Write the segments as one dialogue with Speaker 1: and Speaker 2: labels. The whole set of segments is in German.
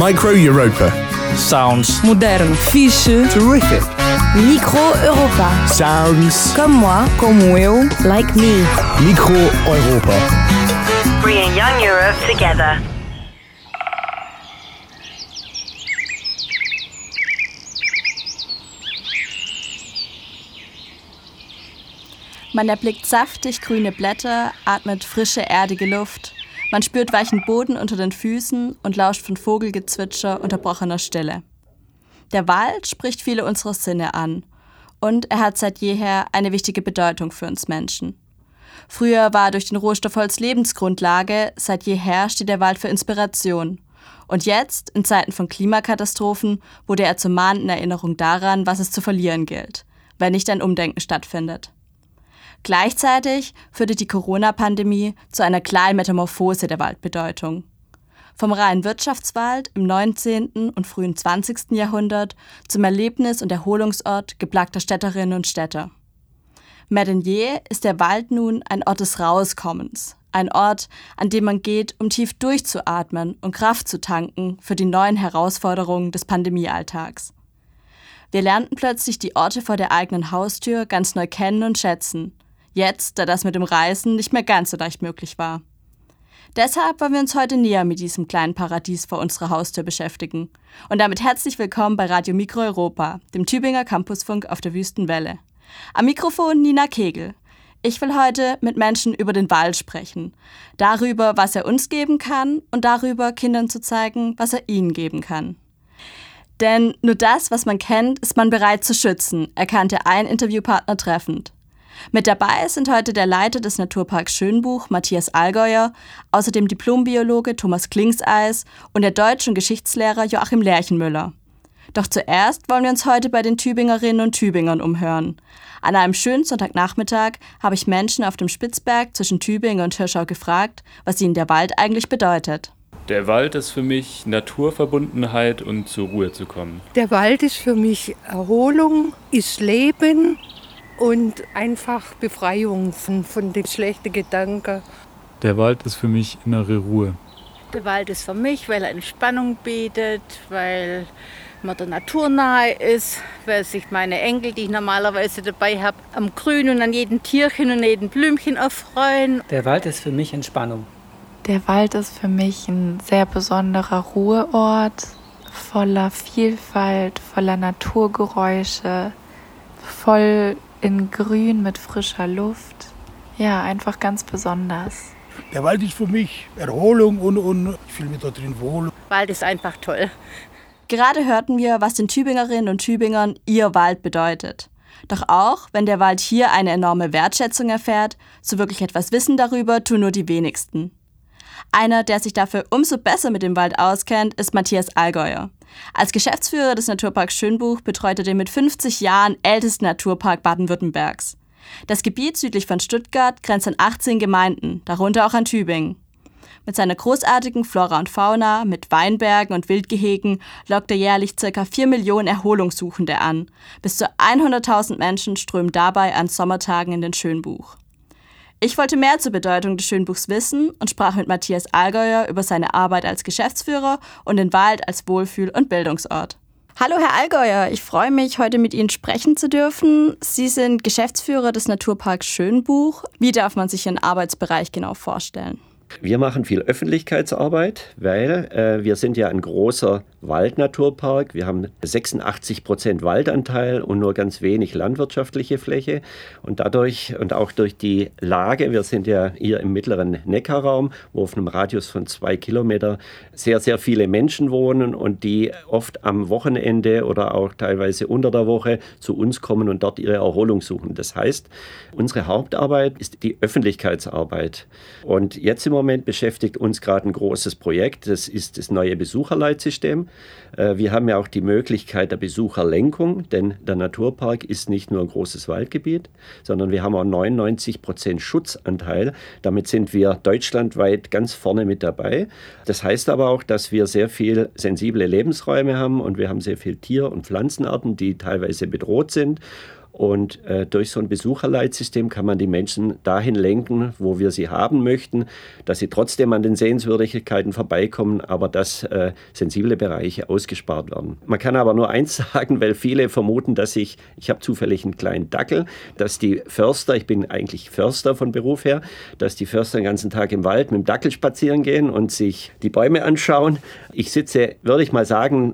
Speaker 1: Micro Europa.
Speaker 2: Sounds
Speaker 3: Moderno.
Speaker 4: Fiche.
Speaker 1: Terrific.
Speaker 3: Micro Europa.
Speaker 1: Sounds.
Speaker 3: Comme moi.
Speaker 4: Como eu.
Speaker 3: Like me.
Speaker 1: Micro Europa.
Speaker 5: Bringing young Europe together.
Speaker 6: Man erblickt saftig grüne Blätter, atmet frische, erdige Luft. Man spürt weichen Boden unter den Füßen und lauscht von Vogelgezwitscher unterbrochener Stille. Der Wald spricht viele unserer Sinne an. Und er hat seit jeher eine wichtige Bedeutung für uns Menschen. Früher war er durch den Rohstoff Holz Lebensgrundlage, seit jeher steht der Wald für Inspiration. Und jetzt, in Zeiten von Klimakatastrophen, wurde er zur mahnenden Erinnerung daran, was es zu verlieren gilt, wenn nicht ein Umdenken stattfindet. Gleichzeitig führte die Corona-Pandemie zu einer kleinen Metamorphose der Waldbedeutung. Vom reinen Wirtschaftswald im 19. und frühen 20. Jahrhundert zum Erlebnis- und Erholungsort geplagter Städterinnen und Städter. Mehr denn je ist der Wald nun ein Ort des Rauskommens, ein Ort, an dem man geht, um tief durchzuatmen und Kraft zu tanken für die neuen Herausforderungen des Pandemiealltags. Wir lernten plötzlich die Orte vor der eigenen Haustür ganz neu kennen und schätzen. Jetzt, da das mit dem Reisen nicht mehr ganz so leicht möglich war. Deshalb wollen wir uns heute näher mit diesem kleinen Paradies vor unserer Haustür beschäftigen. Und damit herzlich willkommen bei Radio Micro Europa, dem Tübinger Campusfunk auf der Wüstenwelle. Am Mikrofon Nina Kegel. Ich will heute mit Menschen über den Wald sprechen. Darüber, was er uns geben kann und darüber, Kindern zu zeigen, was er ihnen geben kann. Denn nur das, was man kennt, ist man bereit zu schützen, erkannte ein Interviewpartner treffend. Mit dabei sind heute der Leiter des Naturparks Schönbuch, Matthias Allgäuer, außerdem Diplombiologe Thomas Klingseis und der Deutsch- und Geschichtslehrer Joachim Lerchenmüller. Doch zuerst wollen wir uns heute bei den Tübingerinnen und Tübingern umhören. An einem schönen Sonntagnachmittag habe ich Menschen auf dem Spitzberg zwischen Tübingen und Hirschau gefragt, was ihnen der Wald eigentlich bedeutet.
Speaker 7: Der Wald ist für mich Naturverbundenheit und zur Ruhe zu kommen.
Speaker 8: Der Wald ist für mich Erholung, ist Leben und einfach Befreiung von den schlechten Gedanken.
Speaker 9: Der Wald ist für mich innere Ruhe.
Speaker 10: Der Wald ist für mich, weil er Entspannung bietet, weil man der Natur nahe ist, weil sich meine Enkel, die ich normalerweise dabei habe, am Grün und an jedem Tierchen und jedem Blümchen erfreuen.
Speaker 11: Der Wald ist für mich Entspannung.
Speaker 12: Der Wald ist für mich ein sehr besonderer Ruheort, voller Vielfalt, voller Naturgeräusche, voll in Grün mit frischer Luft. Ja, einfach ganz besonders.
Speaker 13: Der Wald ist für mich Erholung und ich fühle mich da drin wohl.
Speaker 10: Wald ist einfach toll.
Speaker 6: Gerade hörten wir, was den Tübingerinnen und Tübingern ihr Wald bedeutet. Doch auch, wenn der Wald hier eine enorme Wertschätzung erfährt, so wirklich etwas wissen darüber tun nur die wenigsten. Einer, der sich dafür umso besser mit dem Wald auskennt, ist Matthias Allgäuer. Als Geschäftsführer des Naturparks Schönbuch betreut er den mit 50 Jahren ältesten Naturpark Baden-Württembergs. Das Gebiet südlich von Stuttgart grenzt an 18 Gemeinden, darunter auch an Tübingen. Mit seiner großartigen Flora und Fauna, mit Weinbergen und Wildgehegen lockt er jährlich ca. 4 Millionen Erholungssuchende an. Bis zu 100.000 Menschen strömen dabei an Sommertagen in den Schönbuch. Ich wollte mehr zur Bedeutung des Schönbuchs wissen und sprach mit Matthias Allgäuer über seine Arbeit als Geschäftsführer und den Wald als Wohlfühl- und Bildungsort. Hallo Herr Allgäuer, ich freue mich, heute mit Ihnen sprechen zu dürfen. Sie sind Geschäftsführer des Naturparks Schönbuch. Wie darf man sich Ihren Arbeitsbereich genau vorstellen?
Speaker 14: Wir machen viel Öffentlichkeitsarbeit, weil wir sind ja ein großer Waldnaturpark. Wir haben 86% Waldanteil und nur ganz wenig landwirtschaftliche Fläche. Und dadurch und auch durch die Lage, wir sind ja hier im mittleren Neckarraum, wo auf einem Radius von 2 Kilometer sehr, sehr viele Menschen wohnen und die oft am Wochenende oder auch teilweise unter der Woche zu uns kommen und dort ihre Erholung suchen. Das heißt, unsere Hauptarbeit ist die Öffentlichkeitsarbeit. Und jetzt im Moment beschäftigt uns gerade ein großes Projekt, das ist das neue Besucherleitsystem. Wir haben ja auch die Möglichkeit der Besucherlenkung, denn der Naturpark ist nicht nur ein großes Waldgebiet, sondern wir haben auch 99% Schutzanteil. Damit sind wir deutschlandweit ganz vorne mit dabei. Das heißt aber auch, dass wir sehr viel sensible Lebensräume haben und wir haben sehr viel Tier- und Pflanzenarten, die teilweise bedroht sind. Und durch so ein Besucherleitsystem kann man die Menschen dahin lenken, wo wir sie haben möchten, dass sie trotzdem an den Sehenswürdigkeiten vorbeikommen, aber dass sensible Bereiche ausgespart werden. Man kann aber nur eins sagen, weil viele vermuten, dass ich habe zufällig einen kleinen Dackel, dass die Förster, ich bin eigentlich Förster von Beruf her, dass die Förster den ganzen Tag im Wald mit dem Dackel spazieren gehen und sich die Bäume anschauen. Ich sitze, würde ich mal sagen,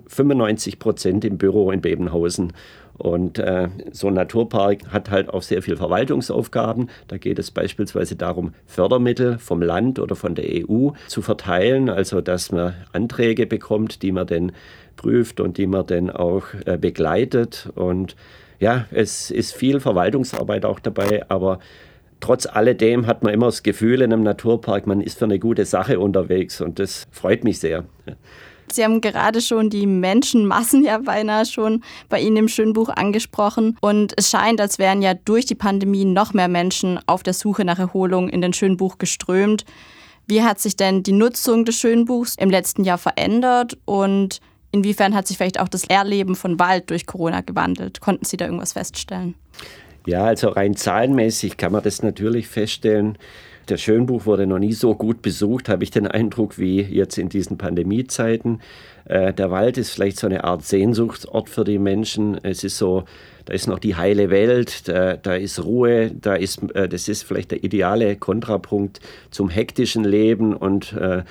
Speaker 14: 95% im Büro in Bebenhausen. Und so ein Naturpark hat halt auch sehr viele Verwaltungsaufgaben. Da geht es beispielsweise darum, Fördermittel vom Land oder von der EU zu verteilen, also dass man Anträge bekommt, die man dann prüft und die man dann auch begleitet. Und ja, es ist viel Verwaltungsarbeit auch dabei, aber trotz alledem hat man immer das Gefühl in einem Naturpark, man ist für eine gute Sache unterwegs und das freut mich sehr.
Speaker 6: Sie haben gerade schon die Menschenmassen ja beinahe schon bei Ihnen im Schönbuch angesprochen. Und es scheint, als wären ja durch die Pandemie noch mehr Menschen auf der Suche nach Erholung in den Schönbuch geströmt. Wie hat sich denn die Nutzung des Schönbuchs im letzten Jahr verändert und inwiefern hat sich vielleicht auch das Erleben von Wald durch Corona gewandelt? Konnten Sie da irgendwas feststellen?
Speaker 14: Ja, also rein zahlenmäßig kann man das natürlich feststellen. Der Schönbuch wurde noch nie so gut besucht, habe ich den Eindruck, wie jetzt in diesen Pandemiezeiten. Der Wald ist vielleicht so eine Art Sehnsuchtsort für die Menschen. Es ist so, da ist noch die heile Welt, da ist Ruhe, das ist vielleicht der ideale Kontrapunkt zum hektischen Leben und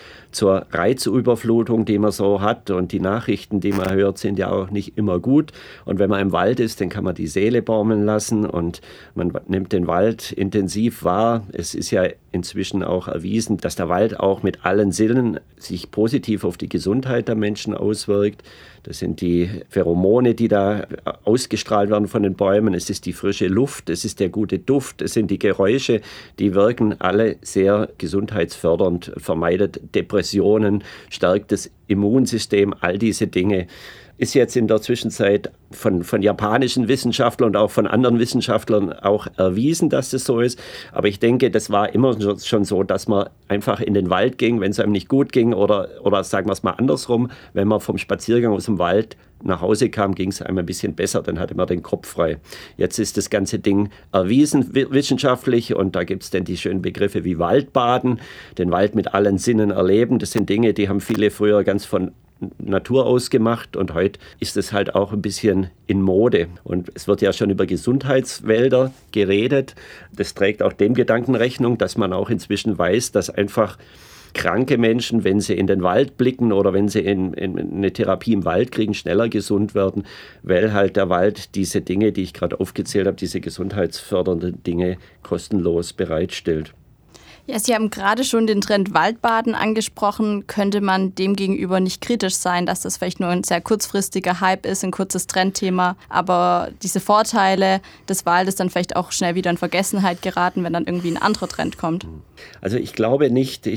Speaker 14: zur Reizüberflutung, die man so hat. Und die Nachrichten, die man hört, sind ja auch nicht immer gut. Und wenn man im Wald ist, dann kann man die Seele baumeln lassen und man nimmt den Wald intensiv wahr. Es ist ja inzwischen auch erwiesen, dass der Wald auch mit allen Sinnen sich positiv auf die Gesundheit der Menschen auswirkt. Das sind die Pheromone, die da ausgestrahlt werden von den Bäumen. Es ist die frische Luft, es ist der gute Duft, es sind die Geräusche, die wirken alle sehr gesundheitsfördernd, vermeidet Depressionen, stärkt das Immunsystem, all diese Dinge. Ist jetzt in der Zwischenzeit von japanischen Wissenschaftlern und auch von anderen Wissenschaftlern auch erwiesen, dass das so ist. Aber ich denke, das war immer schon so, dass man einfach in den Wald ging, wenn es einem nicht gut ging oder sagen wir es mal andersrum, wenn man vom Spaziergang aus dem Wald nach Hause kam, ging es einem ein bisschen besser, dann hatte man den Kopf frei. Jetzt ist das ganze Ding erwiesen wissenschaftlich und da gibt es dann die schönen Begriffe wie Waldbaden, den Wald mit allen Sinnen erleben. Das sind Dinge, die haben viele früher ganz von Natur ausgemacht und heute ist es halt auch ein bisschen in Mode. Und es wird ja schon über Gesundheitswälder geredet. Das trägt auch dem Gedanken Rechnung, dass man auch inzwischen weiß, dass einfach kranke Menschen, wenn sie in den Wald blicken oder wenn sie in eine Therapie im Wald kriegen, schneller gesund werden, weil halt der Wald diese Dinge, die ich gerade aufgezählt habe, diese gesundheitsfördernden Dinge kostenlos bereitstellt.
Speaker 6: Ja, Sie haben gerade schon den Trend Waldbaden angesprochen. Könnte man demgegenüber nicht kritisch sein, dass das vielleicht nur ein sehr kurzfristiger Hype ist, ein kurzes Trendthema, aber diese Vorteile des Waldes dann vielleicht auch schnell wieder in Vergessenheit geraten, wenn dann irgendwie ein anderer Trend kommt?
Speaker 14: Also ich glaube nicht.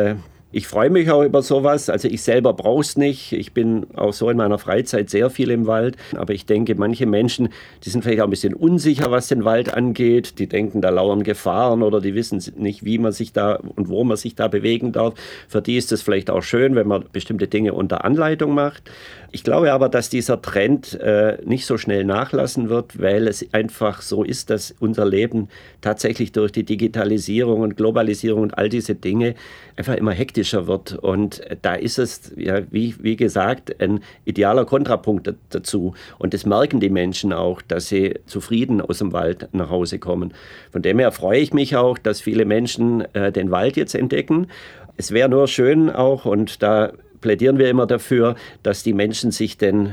Speaker 14: Ich freue mich auch über sowas. Also ich selber brauche es nicht. Ich bin auch so in meiner Freizeit sehr viel im Wald. Aber ich denke, manche Menschen, die sind vielleicht auch ein bisschen unsicher, was den Wald angeht. Die denken, da lauern Gefahren oder die wissen nicht, wie man sich da und wo man sich da bewegen darf. Für die ist es vielleicht auch schön, wenn man bestimmte Dinge unter Anleitung macht. Ich glaube aber, dass dieser Trend nicht so schnell nachlassen wird, weil es einfach so ist, dass unser Leben tatsächlich durch die Digitalisierung und Globalisierung und all diese Dinge einfach immer hektischer wird. Und da ist es, ja, wie gesagt, ein idealer Kontrapunkt dazu. Und das merken die Menschen auch, dass sie zufrieden aus dem Wald nach Hause kommen. Von dem her freue ich mich auch, dass viele Menschen den Wald jetzt entdecken. Es wäre nur schön auch, und da plädieren wir immer dafür, dass die Menschen sich denn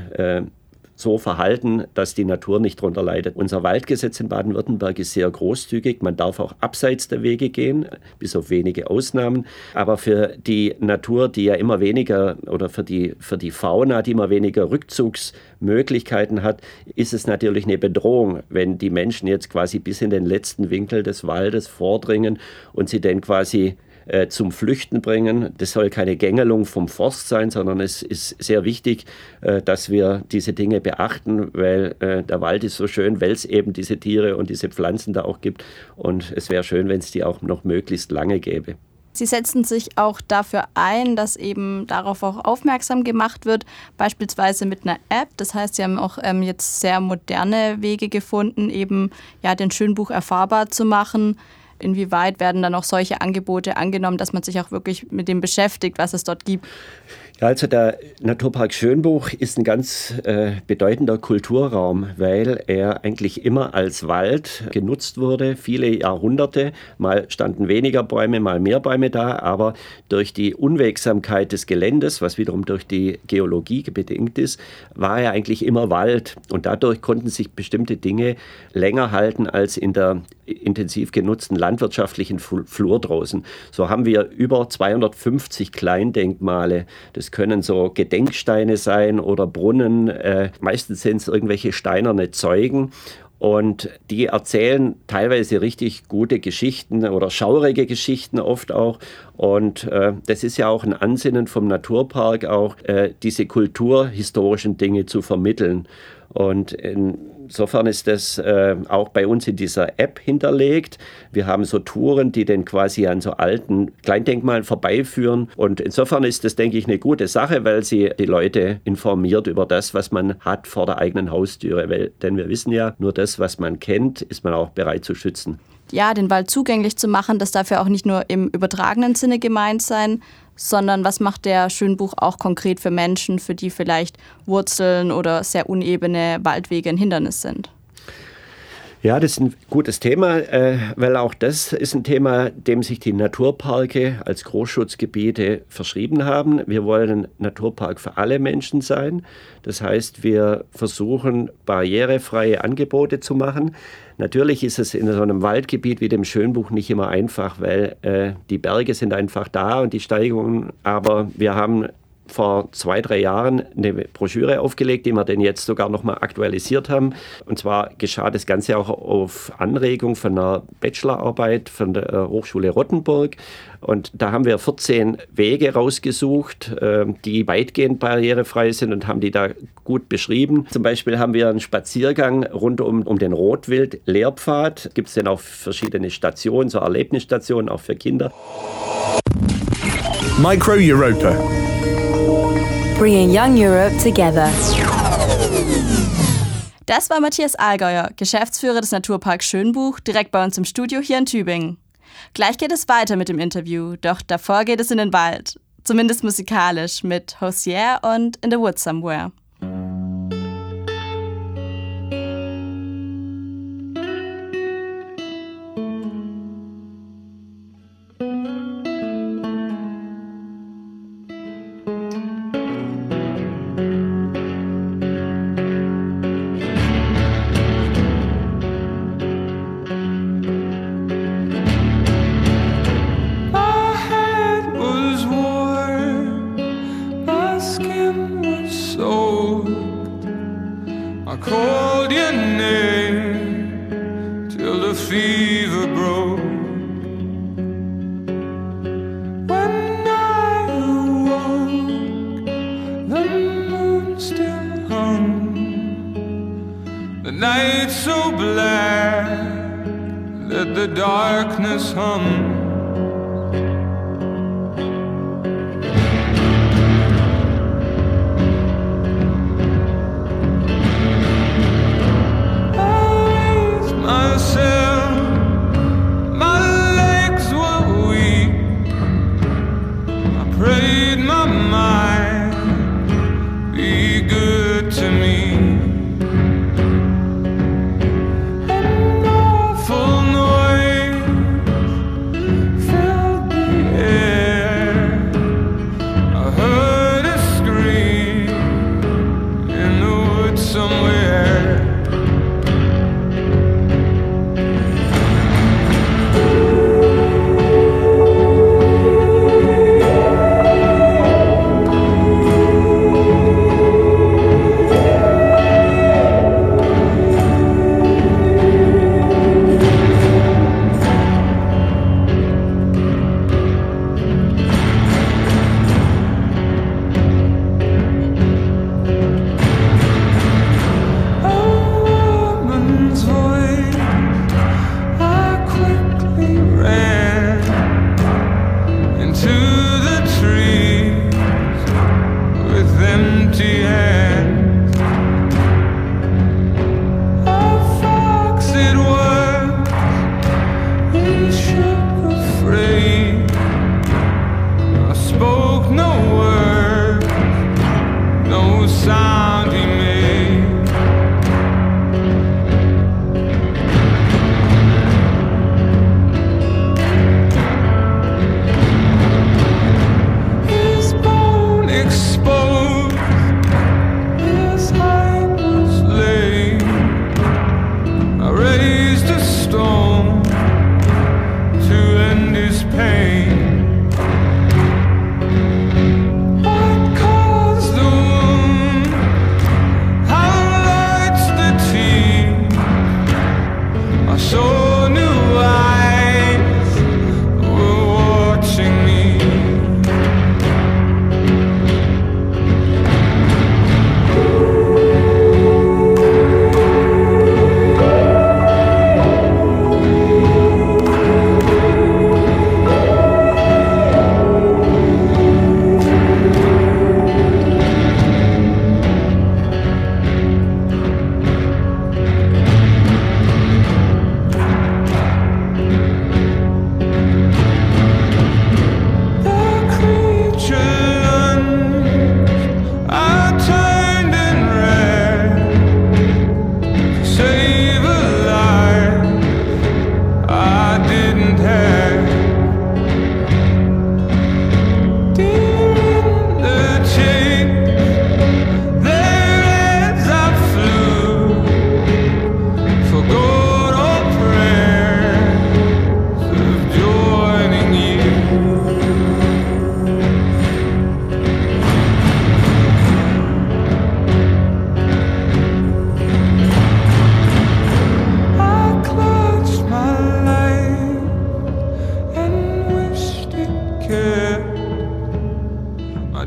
Speaker 14: so verhalten, dass die Natur nicht drunter leidet. Unser Waldgesetz in Baden-Württemberg ist sehr großzügig. Man darf auch abseits der Wege gehen, bis auf wenige Ausnahmen. Aber für die Natur, die ja immer weniger, oder für die Fauna, die immer weniger Rückzugsmöglichkeiten hat, ist es natürlich eine Bedrohung, wenn die Menschen jetzt quasi bis in den letzten Winkel des Waldes vordringen und sie dann quasi zum Flüchten bringen. Das soll keine Gängelung vom Forst sein, sondern es ist sehr wichtig, dass wir diese Dinge beachten, weil der Wald ist so schön, weil es eben diese Tiere und diese Pflanzen da auch gibt. Und es wäre schön, wenn es die auch noch möglichst lange gäbe.
Speaker 6: Sie setzen sich auch dafür ein, dass eben darauf auch aufmerksam gemacht wird, beispielsweise mit einer App. Das heißt, Sie haben auch jetzt sehr moderne Wege gefunden, eben den Schönbuch erfahrbar zu machen. Inwieweit werden dann auch solche Angebote angenommen, dass man sich auch wirklich mit dem beschäftigt, was es dort gibt?
Speaker 14: Ja, also der Naturpark Schönbuch ist ein ganz bedeutender Kulturraum, weil er eigentlich immer als Wald genutzt wurde, viele Jahrhunderte. Mal standen weniger Bäume, mal mehr Bäume da, aber durch die Unwegsamkeit des Geländes, was wiederum durch die Geologie bedingt ist, war er eigentlich immer Wald. Und dadurch konnten sich bestimmte Dinge länger halten als in der intensiv genutzten landwirtschaftlichen Flur draußen. So haben wir über 250 Kleindenkmale. Das können so Gedenksteine sein oder Brunnen. Meistens sind es irgendwelche steinerne Zeugen. Und die erzählen teilweise richtig gute Geschichten oder schaurige Geschichten oft auch. Und das ist ja auch ein Ansinnen vom Naturpark, auch diese kulturhistorischen Dinge zu vermitteln. Und insofern ist das auch bei uns in dieser App hinterlegt. Wir haben so Touren, die dann quasi an so alten Kleindenkmalen vorbeiführen. Und insofern ist das, denke ich, eine gute Sache, weil sie die Leute informiert über das, was man hat vor der eigenen Haustüre. Denn wir wissen ja, nur das, was man kennt, ist man auch bereit zu schützen.
Speaker 6: Ja, den Wald zugänglich zu machen, das darf ja auch nicht nur im übertragenen Sinne gemeint sein, sondern was macht der Schönbuch auch konkret für Menschen, für die vielleicht Wurzeln oder sehr unebene Waldwege ein Hindernis sind?
Speaker 14: Ja, das ist ein gutes Thema, weil auch das ist ein Thema, dem sich die Naturparke als Großschutzgebiete verschrieben haben. Wir wollen ein Naturpark für alle Menschen sein. Das heißt, wir versuchen, barrierefreie Angebote zu machen. Natürlich ist es in so einem Waldgebiet wie dem Schönbuch nicht immer einfach, weil die Berge sind einfach da und die Steigungen. Aber wir haben vor 2-3 Jahren eine Broschüre aufgelegt, die wir dann jetzt sogar noch mal aktualisiert haben. Und zwar geschah das Ganze auch auf Anregung von einer Bachelorarbeit von der Hochschule Rottenburg. Und da haben wir 14 Wege rausgesucht, die weitgehend barrierefrei sind und haben die da gut beschrieben. Zum Beispiel haben wir einen Spaziergang rund um den Rotwild-Lehrpfad. Gibt es dann auch verschiedene Stationen, so Erlebnisstationen, auch für Kinder.
Speaker 1: Micro Europa.
Speaker 3: Bringing Young Europe together.
Speaker 6: Das war Matthias Allgäuer, Geschäftsführer des Naturparks Schönbuch, direkt bei uns im Studio hier in Tübingen. Gleich geht es weiter mit dem Interview, doch davor geht es in den Wald. Zumindest musikalisch mit Hosier und In the Woods Somewhere.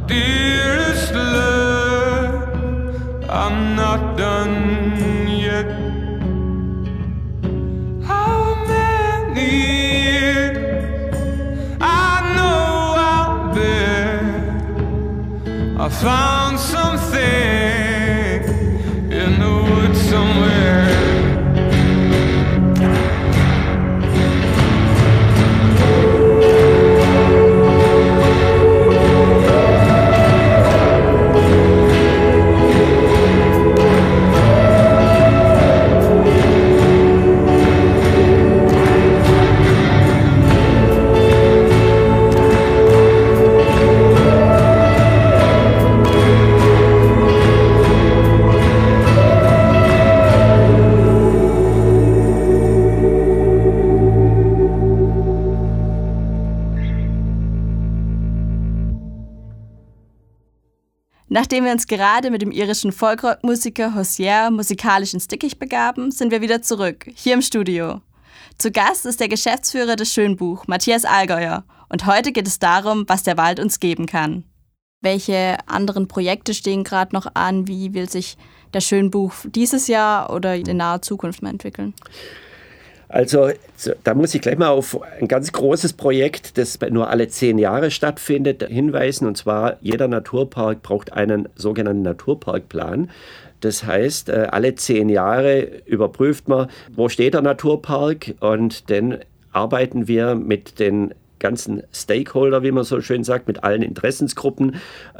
Speaker 2: Dearest love, I'm not done yet. How many years I know I'll bear. I found something in the woods somewhere.
Speaker 6: Nachdem wir uns gerade mit dem irischen Folkrock-Musiker Hozier musikalisch ins Dickicht begaben, sind wir wieder zurück, hier im Studio. Zu Gast ist der Geschäftsführer des Schönbuch, Matthias Allgäuer. Und heute geht es darum, was der Wald uns geben kann. Welche anderen Projekte stehen gerade noch an? Wie will sich der Schönbuch dieses Jahr oder in naher Zukunft mal entwickeln?
Speaker 14: Also da muss ich gleich mal auf ein ganz großes Projekt, das nur alle 10 Jahre stattfindet, hinweisen. Und zwar, jeder Naturpark braucht einen sogenannten Naturparkplan. Das heißt, alle 10 Jahre überprüft man, wo steht der Naturpark, und dann arbeiten wir mit den ganzen Stakeholder, wie man so schön sagt, mit allen Interessensgruppen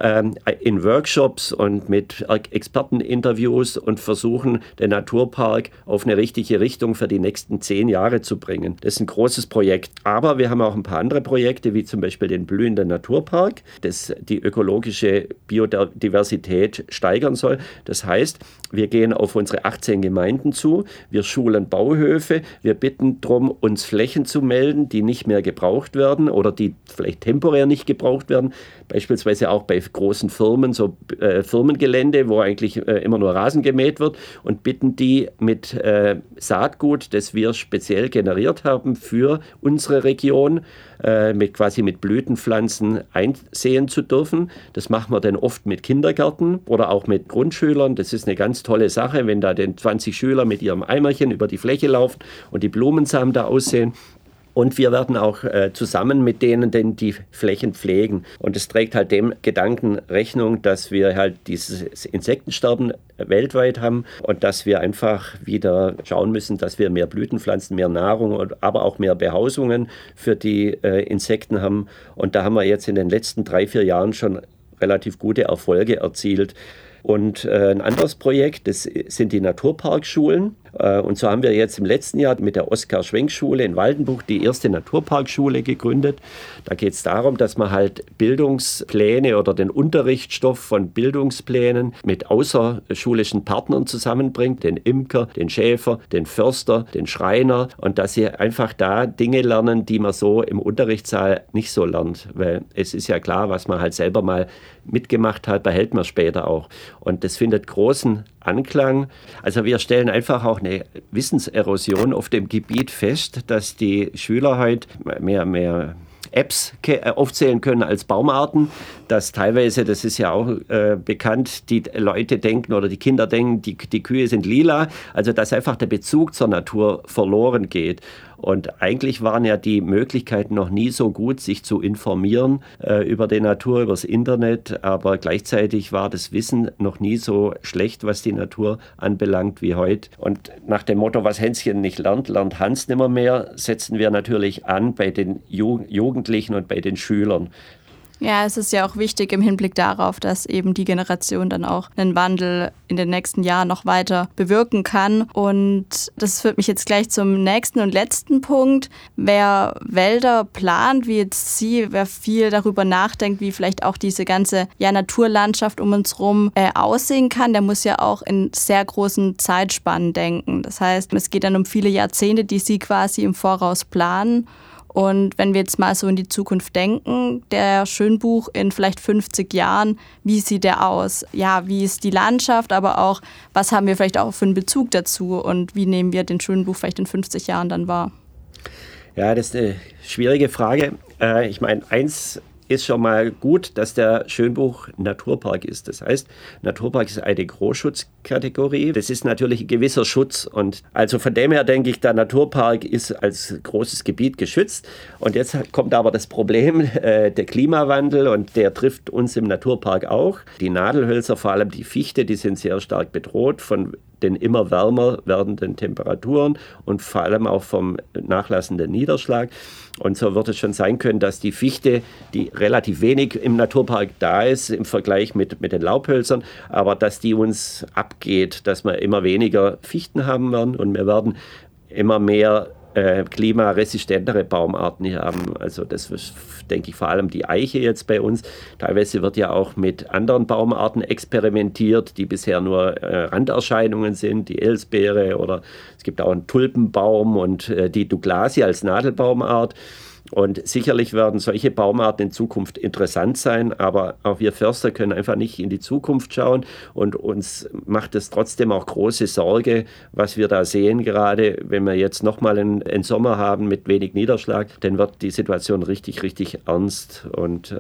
Speaker 14: in Workshops und mit Experteninterviews und versuchen, den Naturpark auf eine richtige Richtung für die nächsten 10 Jahre zu bringen. Das ist ein großes Projekt. Aber wir haben auch ein paar andere Projekte, wie zum Beispiel den blühenden Naturpark, das die ökologische Biodiversität steigern soll. Das heißt, wir gehen auf unsere 18 Gemeinden zu, wir schulen Bauhöfe, wir bitten darum, uns Flächen zu melden, die nicht mehr gebraucht werden oder die vielleicht temporär nicht gebraucht werden, beispielsweise auch bei großen Firmen, so Firmengelände, wo eigentlich immer nur Rasen gemäht wird, und bitten die mit Saatgut, das wir speziell generiert haben für unsere Region, mit Blütenpflanzen einsehen zu dürfen. Das machen wir dann oft mit Kindergärten oder auch mit Grundschülern. Das ist eine ganz tolle Sache, wenn da den 20 Schüler mit ihrem Eimerchen über die Fläche laufen und die Blumensamen da aussehen. Und wir werden auch zusammen mit denen denn die Flächen pflegen. Und es trägt halt dem Gedanken Rechnung, dass wir halt dieses Insektensterben weltweit haben und dass wir einfach wieder schauen müssen, dass wir mehr Blütenpflanzen, mehr Nahrung, aber auch mehr Behausungen für die Insekten haben. Und da haben wir jetzt in den letzten 3-4 Jahren schon relativ gute Erfolge erzielt. Und ein anderes Projekt, das sind die Naturparkschulen. Und so haben wir jetzt im letzten Jahr mit der Oskar-Schwenk-Schule in Waldenbuch die erste Naturparkschule gegründet. Da geht es darum, dass man halt Bildungspläne oder den Unterrichtsstoff von Bildungsplänen mit außerschulischen Partnern zusammenbringt. Den Imker, den Schäfer, den Förster, den Schreiner. Und dass sie einfach da Dinge lernen, die man so im Unterrichtssaal nicht so lernt. Weil es ist ja klar, was man halt selber mal mitgemacht hat, behält man später auch. Und das findet großen Anklang. Also wir stellen einfach auch eine Wissenserosion auf dem Gebiet fest, dass die Schüler heute mehr Apps aufzählen können als Baumarten, dass teilweise, das ist ja auch bekannt, die Leute denken oder die Kinder denken, die Kühe sind lila, also dass einfach der Bezug zur Natur verloren geht. Und eigentlich waren ja die Möglichkeiten noch nie so gut, sich zu informieren über die Natur, über das Internet, aber gleichzeitig war das Wissen noch nie so schlecht, was die Natur anbelangt, wie heute. Und nach dem Motto, was Hänschen nicht lernt, lernt Hans nimmer mehr, setzen wir natürlich an bei den Jugendlichen und bei den Schülern.
Speaker 6: Ja, es ist ja auch wichtig im Hinblick darauf, dass eben die Generation dann auch einen Wandel in den nächsten Jahren noch weiter bewirken kann. Und das führt mich jetzt gleich zum nächsten und letzten Punkt. Wer Wälder plant, wie jetzt Sie, wer viel darüber nachdenkt, wie vielleicht auch diese ganze Naturlandschaft um uns herum aussehen kann, der muss ja auch in sehr großen Zeitspannen denken. Das heißt, es geht dann um viele Jahrzehnte, die Sie quasi im Voraus planen. Und wenn wir jetzt mal so in die Zukunft denken, der Schönbuch in vielleicht 50 Jahren, wie sieht der aus? Ja, wie ist die Landschaft, aber auch, was haben wir vielleicht auch für einen Bezug dazu und wie nehmen wir den Schönbuch vielleicht in 50 Jahren dann wahr?
Speaker 14: Ja, das ist eine schwierige Frage. Ich meine, eins ist schon mal gut, dass der Schönbuch Naturpark ist. Das heißt, Naturpark ist eine Großschutzkategorie. Das ist natürlich ein gewisser Schutz. Und also von dem her denke ich, der Naturpark ist als großes Gebiet geschützt. Und jetzt kommt aber das Problem, der Klimawandel, und der trifft uns im Naturpark auch. Die Nadelhölzer, vor allem die Fichte, die sind sehr stark bedroht von den immer wärmer werdenden Temperaturen und vor allem auch vom nachlassenden Niederschlag. Und so wird es schon sein können, dass die Fichte, die relativ wenig im Naturpark da ist im Vergleich mit den Laubhölzern, aber dass die uns abgeht, dass wir immer weniger Fichten haben werden und wir werden immer mehr klimaresistentere Baumarten hier haben. Also das ist, denke ich, vor allem die Eiche jetzt bei uns. Teilweise wird ja auch mit anderen Baumarten experimentiert, die bisher nur Randerscheinungen sind, die Elsbeere, oder es gibt auch einen Tulpenbaum und die Douglasie als Nadelbaumart. Und sicherlich werden solche Baumarten in Zukunft interessant sein, aber auch wir Förster können einfach nicht in die Zukunft schauen, und uns macht es trotzdem auch große Sorge, was wir da sehen gerade. Wenn wir jetzt nochmal einen Sommer haben mit wenig Niederschlag, dann wird die Situation richtig, richtig ernst. Und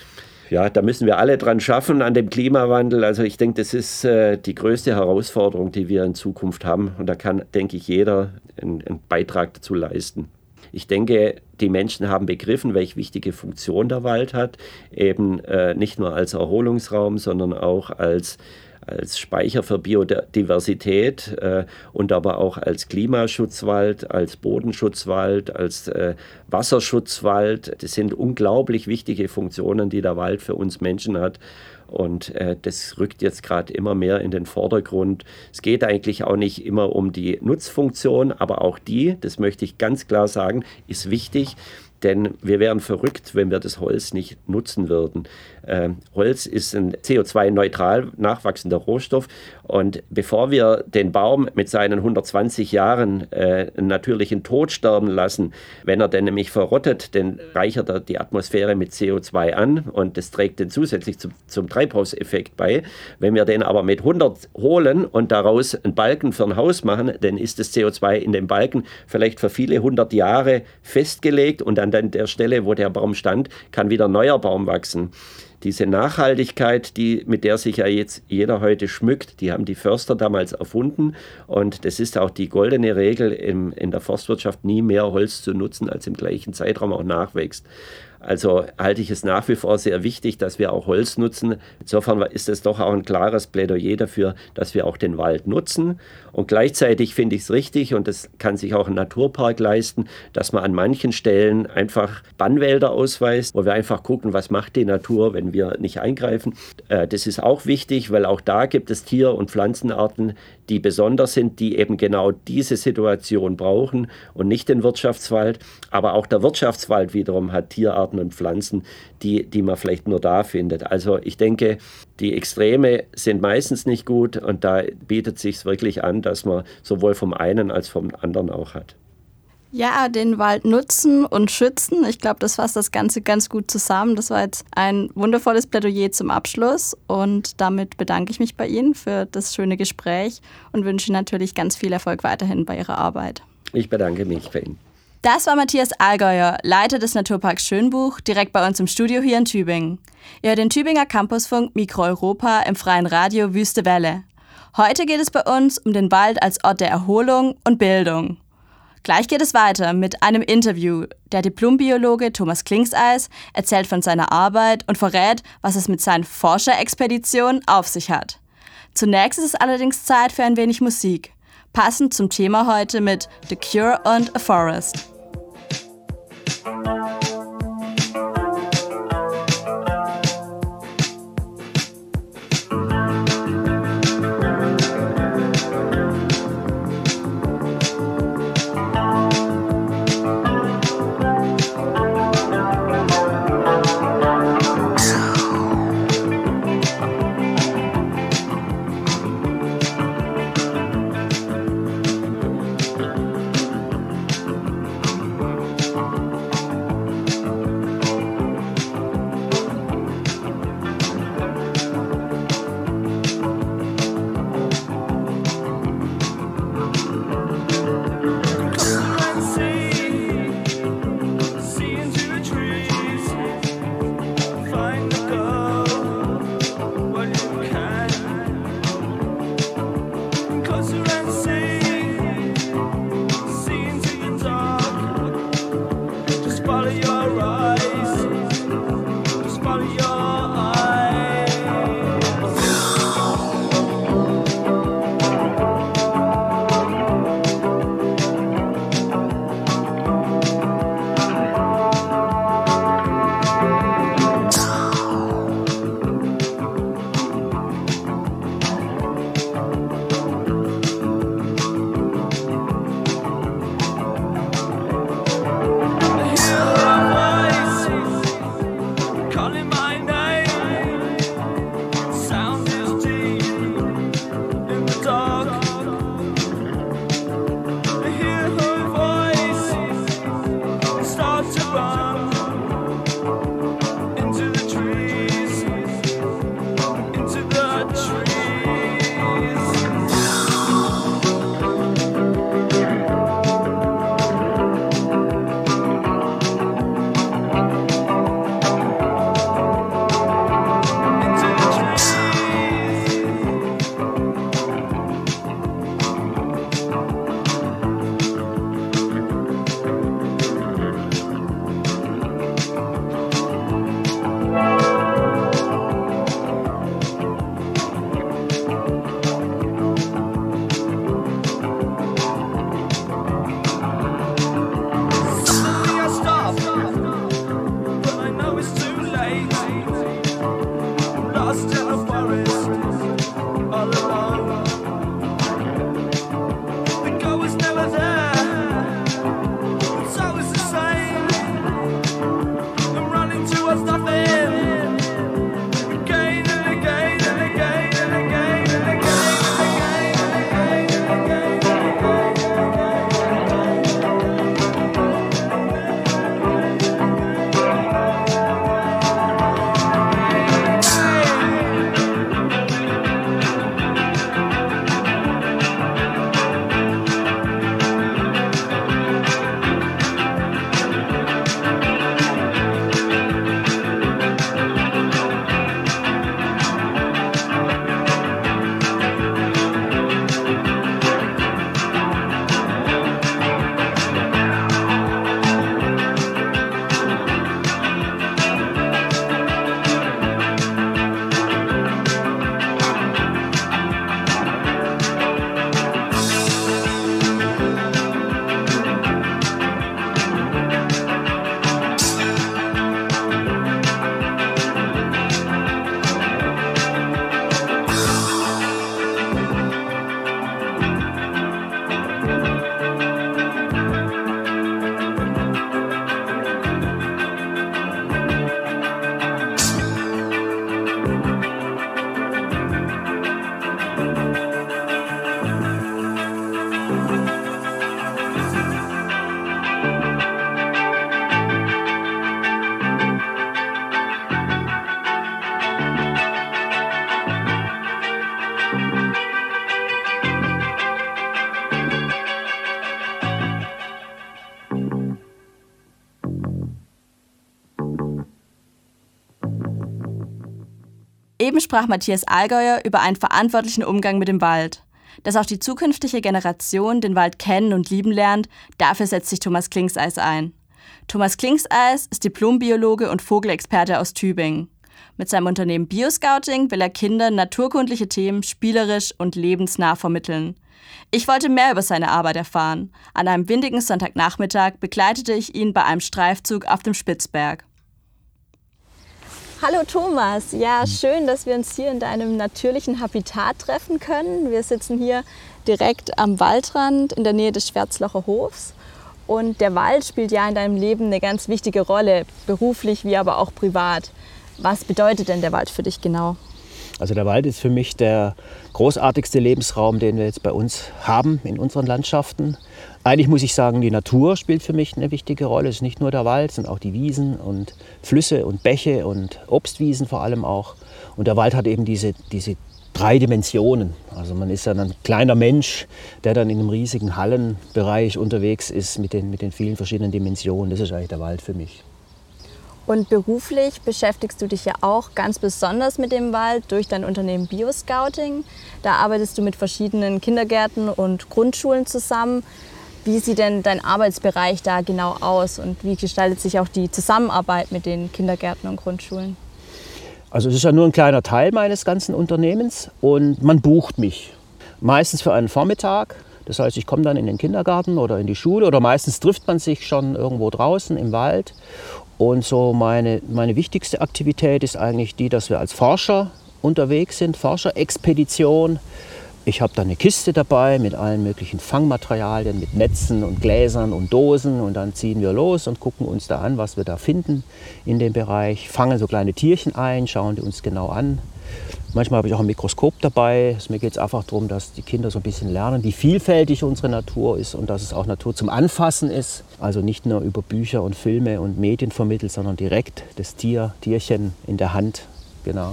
Speaker 14: ja, da müssen wir alle dran schaffen an dem Klimawandel. Also ich denke, das ist die größte Herausforderung, die wir in Zukunft haben. Und da kann, denke ich, jeder einen Beitrag dazu leisten. Ich denke, die Menschen haben begriffen, welche wichtige Funktion der Wald hat, eben nicht nur als Erholungsraum, sondern auch als Speicher für Biodiversität und aber auch als Klimaschutzwald, als Bodenschutzwald, als Wasserschutzwald. Das sind unglaublich wichtige Funktionen, die der Wald für uns Menschen hat. Und das rückt jetzt gerade immer mehr in den Vordergrund. Es geht eigentlich auch nicht immer um die Nutzfunktion, aber auch die, das möchte ich ganz klar sagen, ist wichtig. Denn wir wären verrückt, wenn wir das Holz nicht nutzen würden. Holz ist ein CO2-neutral nachwachsender Rohstoff. Und bevor wir den Baum mit seinen 120 Jahren einen natürlichen Tod sterben lassen, wenn er denn nämlich verrottet, dann reichert er die Atmosphäre mit CO2 an und das trägt dann zusätzlich zum Treibhauseffekt bei. Wenn wir den aber mit 100 holen und daraus einen Balken für ein Haus machen, dann ist das CO2 in dem Balken vielleicht für viele 100 Jahre festgelegt, und an der Stelle, wo der Baum stand, kann wieder ein neuer Baum wachsen. Diese Nachhaltigkeit, mit der sich ja jetzt jeder heute schmückt, die haben die Förster damals erfunden, und das ist auch die goldene Regel in der Forstwirtschaft, nie mehr Holz zu nutzen, als im gleichen Zeitraum auch nachwächst. Also halte ich es nach wie vor sehr wichtig, dass wir auch Holz nutzen. Insofern ist es doch auch ein klares Plädoyer dafür, dass wir auch den Wald nutzen. Und gleichzeitig finde ich es richtig, und das kann sich auch ein Naturpark leisten, dass man an manchen Stellen einfach Bannwälder ausweist, wo wir einfach gucken, was macht die Natur, wenn wir nicht eingreifen. Das ist auch wichtig, weil auch da gibt es Tier- und Pflanzenarten, die besonders sind, die eben genau diese Situation brauchen und nicht den Wirtschaftswald. Aber auch der Wirtschaftswald wiederum hat Tierarten und Pflanzen, die man vielleicht nur da findet. Also ich denke, die Extreme sind meistens nicht gut, und da bietet es sich wirklich an, dass man sowohl vom einen als vom anderen auch hat.
Speaker 6: Ja, den Wald nutzen und schützen. Ich glaube, das fasst das Ganze ganz gut zusammen. Das war jetzt ein wundervolles Plädoyer zum Abschluss, und damit bedanke ich mich bei Ihnen für das schöne Gespräch und wünsche Ihnen natürlich ganz viel Erfolg weiterhin bei Ihrer Arbeit.
Speaker 14: Ich bedanke mich bei Ihnen.
Speaker 6: Das war Matthias Allgäuer, Leiter des Naturparks Schönbuch, direkt bei uns im Studio hier in Tübingen. Ihr hört den Tübinger Campusfunk Mikro Europa im freien Radio Wüste Welle. Heute geht es bei uns um den Wald als Ort der Erholung und Bildung. Gleich geht es weiter mit einem Interview. Der Diplombiologe Thomas Klingseis erzählt von seiner Arbeit und verrät, was es mit seinen Forscherexpeditionen auf sich hat. Zunächst ist es allerdings Zeit für ein wenig Musik. Passend zum Thema heute mit The Cure und A Forest.
Speaker 2: lost in the forest, all alone. The goal was never there, but so is the same. I'm running towards nothing, again and again and again and again and again and again and again and
Speaker 6: Eben sprach Matthias Allgäuer über einen verantwortlichen Umgang mit dem Wald. Dass auch die zukünftige Generation den Wald kennen und lieben lernt, dafür setzt sich Thomas Klingseis ein. Thomas Klingseis ist Diplombiologe und Vogelexperte aus Tübingen. Mit seinem Unternehmen Bioscouting will er Kindern naturkundliche Themen spielerisch und lebensnah vermitteln. Ich wollte mehr über seine Arbeit erfahren. An einem windigen Sonntagnachmittag begleitete ich ihn bei einem Streifzug auf dem Spitzberg. Hallo Thomas, ja schön, dass wir uns hier in deinem natürlichen Habitat treffen können. Wir sitzen hier direkt am Waldrand in der Nähe des Schwärzlocher Hofs. Und der Wald spielt ja in deinem Leben eine ganz wichtige Rolle, beruflich wie aber auch privat. Was bedeutet denn der Wald für dich genau?
Speaker 4: Also der Wald ist für mich der großartigste Lebensraum, den wir jetzt bei uns haben in unseren Landschaften. Eigentlich muss ich sagen, die Natur spielt für mich eine wichtige Rolle. Es ist nicht nur der Wald, es sind auch die Wiesen und Flüsse und Bäche und Obstwiesen vor allem auch. Und der Wald hat eben diese 3 Dimensionen. Also man ist ja ein kleiner Mensch, der dann in einem riesigen Hallenbereich unterwegs ist mit den vielen verschiedenen Dimensionen. Das ist eigentlich der Wald für mich.
Speaker 6: Und beruflich beschäftigst du dich ja auch ganz besonders mit dem Wald durch dein Unternehmen Bioscouting. Da arbeitest du mit verschiedenen Kindergärten und Grundschulen zusammen. Wie sieht denn dein Arbeitsbereich da genau aus und wie gestaltet sich auch die Zusammenarbeit mit den Kindergärten und Grundschulen?
Speaker 4: Also es ist ja nur ein kleiner Teil meines ganzen Unternehmens und man bucht mich. Meistens für einen Vormittag. Das heißt, ich komme dann in den Kindergarten oder in die Schule oder meistens trifft man sich schon irgendwo draußen im Wald. Und so meine wichtigste Aktivität ist eigentlich die, dass wir als Forscher unterwegs sind, Forscherexpedition. Ich habe da eine Kiste dabei mit allen möglichen Fangmaterialien, mit Netzen und Gläsern und Dosen. Und dann ziehen wir los und gucken uns da an, was wir da finden in dem Bereich. Fangen so kleine Tierchen ein, schauen die uns genau an. Manchmal habe ich auch ein Mikroskop dabei. Mir geht es einfach darum, dass die Kinder so ein bisschen lernen, wie vielfältig unsere Natur ist und dass es auch Natur zum Anfassen ist. Also nicht nur über Bücher und Filme und Medien vermittelt, sondern direkt das Tierchen in der Hand. Genau.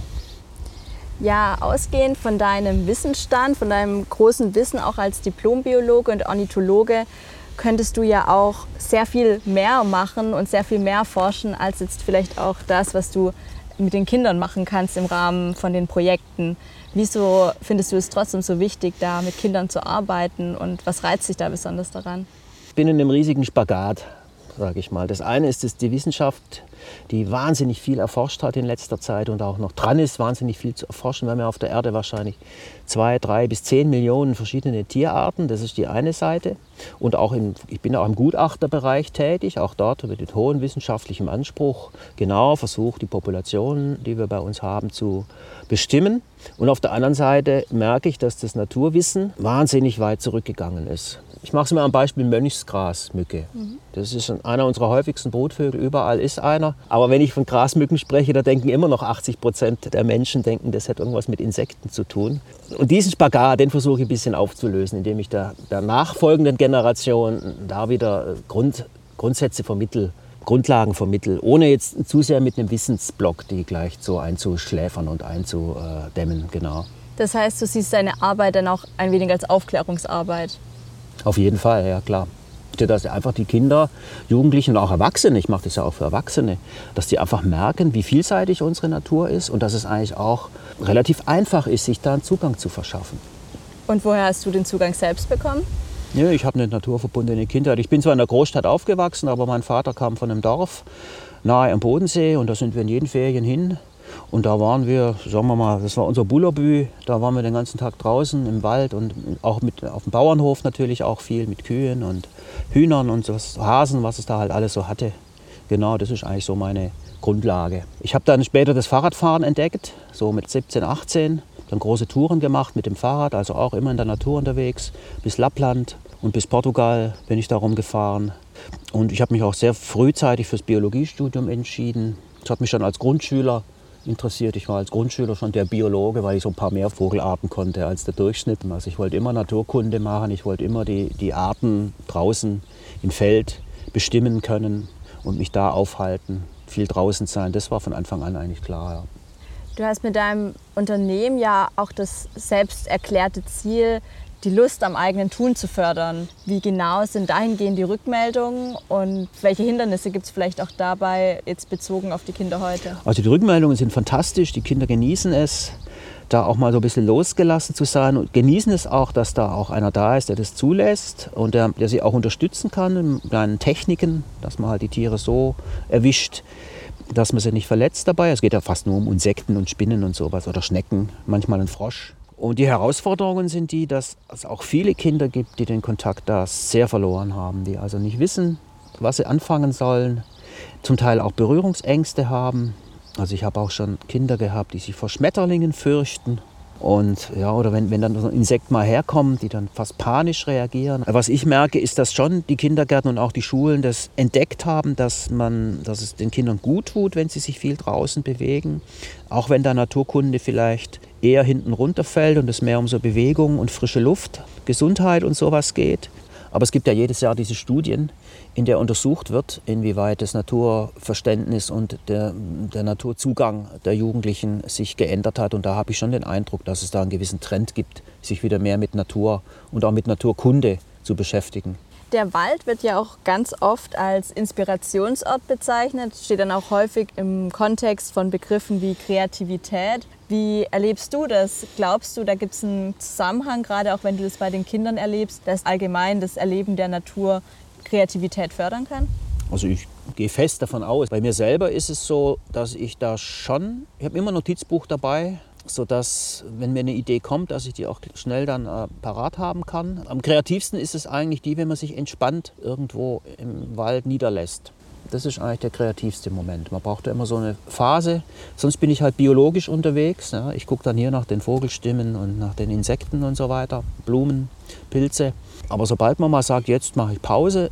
Speaker 6: Ja, ausgehend von deinem Wissensstand, von deinem großen Wissen auch als Diplombiologe und Ornithologe, könntest du ja auch sehr viel mehr machen und sehr viel mehr forschen, als jetzt vielleicht auch das, was du mit den Kindern machen kannst im Rahmen von den Projekten. Wieso findest du es trotzdem so wichtig, da mit Kindern zu arbeiten und was reizt dich da besonders daran?
Speaker 4: Ich bin in einem riesigen Spagat, sage ich mal. Das eine ist die Wissenschaft, die wahnsinnig viel erforscht hat in letzter Zeit und auch noch dran ist, wahnsinnig viel zu erforschen. Wir haben ja auf der Erde wahrscheinlich 2, 3 bis 10 Millionen verschiedene Tierarten. Das ist die eine Seite. Und auch ich bin auch im Gutachterbereich tätig, auch dort mit hohem wissenschaftlichem Anspruch. Genau versucht, die Populationen, die wir bei uns haben, zu bestimmen. Und auf der anderen Seite merke ich, dass das Naturwissen wahnsinnig weit zurückgegangen ist. Ich mache es mal am Beispiel Mönchsgrasmücke. Das ist einer unserer häufigsten Brutvögel. Überall ist einer. Aber wenn ich von Grasmücken spreche, da denken immer noch 80% der Menschen, das hätte irgendwas mit Insekten zu tun. Und diesen Spagat, den versuche ich ein bisschen aufzulösen, indem ich der nachfolgenden Generation da wieder Grundsätze vermittle, Grundlagen vermittle, ohne jetzt zu sehr mit einem Wissensblock die gleich so einzuschläfern und einzudämmen. Genau.
Speaker 6: Das heißt, du siehst deine Arbeit dann auch ein wenig als Aufklärungsarbeit?
Speaker 4: Auf jeden Fall, ja klar. Dass einfach die Kinder, Jugendlichen und auch Erwachsene, ich mache das ja auch für Erwachsene, dass die einfach merken, wie vielseitig unsere Natur ist und dass es eigentlich auch relativ einfach ist, sich da einen Zugang zu verschaffen.
Speaker 6: Und woher hast du den Zugang selbst bekommen?
Speaker 4: Ja, ich habe eine naturverbundene Kindheit. Ich bin zwar in der Großstadt aufgewachsen, aber mein Vater kam von einem Dorf nahe am Bodensee und da sind wir in jeden Ferien hin. Und da waren wir, sagen wir mal, das war unser Bullerbü, da waren wir den ganzen Tag draußen im Wald und auch auf dem Bauernhof natürlich auch viel mit Kühen und Hühnern und so, Hasen, was es da halt alles so hatte. Genau, das ist eigentlich so meine Grundlage. Ich habe dann später das Fahrradfahren entdeckt, so mit 17, 18, dann große Touren gemacht mit dem Fahrrad, also auch immer in der Natur unterwegs, bis Lappland und bis Portugal bin ich da rumgefahren. Und ich habe mich auch sehr frühzeitig fürs Biologiestudium entschieden. Das hat mich schon als Grundschüler interessiert. Ich war als Grundschüler schon der Biologe, weil ich so ein paar mehr Vogelarten konnte als der Durchschnitt. Also ich wollte immer Naturkunde machen, ich wollte immer die Arten draußen im Feld bestimmen können und mich da aufhalten, viel draußen sein. Das war von Anfang an eigentlich klar. Ja.
Speaker 6: Du hast mit deinem Unternehmen ja auch das selbst erklärte Ziel, die Lust am eigenen Tun zu fördern. Wie genau sind dahingehend die Rückmeldungen und welche Hindernisse gibt es vielleicht auch dabei, jetzt bezogen auf die Kinder heute? Also
Speaker 4: die Rückmeldungen sind fantastisch, die Kinder genießen es, da auch mal so ein bisschen losgelassen zu sein und genießen es auch, dass da auch einer da ist, der das zulässt und der sie auch unterstützen kann in kleinen Techniken, dass man halt die Tiere so erwischt, dass man sie nicht verletzt dabei. Es geht ja fast nur um Insekten und Spinnen und sowas oder Schnecken, manchmal ein Frosch. Und die Herausforderungen sind die, dass es auch viele Kinder gibt, die den Kontakt da sehr verloren haben, die also nicht wissen, was sie anfangen sollen, zum Teil auch Berührungsängste haben. Also ich habe auch schon Kinder gehabt, die sich vor Schmetterlingen fürchten. Und ja, oder wenn dann so ein Insekt mal herkommt, die dann fast panisch reagieren. Was ich merke, ist, dass schon die Kindergärten und auch die Schulen das entdeckt haben, dass es den Kindern gut tut, wenn sie sich viel draußen bewegen. Auch wenn da Naturkunde vielleicht eher hinten runterfällt und es mehr um so Bewegung und frische Luft, Gesundheit und sowas geht. Aber es gibt ja jedes Jahr diese Studien, in der untersucht wird, inwieweit das Naturverständnis und der Naturzugang der Jugendlichen sich geändert hat. Und da habe ich schon den Eindruck, dass es da einen gewissen Trend gibt, sich wieder mehr mit Natur und auch mit Naturkunde zu beschäftigen.
Speaker 6: Der Wald wird ja auch ganz oft als Inspirationsort bezeichnet, steht dann auch häufig im Kontext von Begriffen wie Kreativität. Wie erlebst du das? Glaubst du, da gibt es einen Zusammenhang, gerade auch wenn du das bei den Kindern erlebst, dass allgemein das Erleben der Natur Kreativität fördern kann?
Speaker 4: Also ich gehe fest davon aus. Bei mir selber ist es so, dass ich habe immer ein Notizbuch dabei, sodass, wenn mir eine Idee kommt, dass ich die auch schnell dann parat haben kann. Am kreativsten ist es eigentlich wenn man sich entspannt irgendwo im Wald niederlässt. Das ist eigentlich der kreativste Moment. Man braucht ja immer so eine Phase. Sonst bin ich halt biologisch unterwegs. Ja. Ich gucke dann hier nach den Vogelstimmen und nach den Insekten und so weiter, Blumen, Pilze. Aber sobald man mal sagt, jetzt mache ich Pause,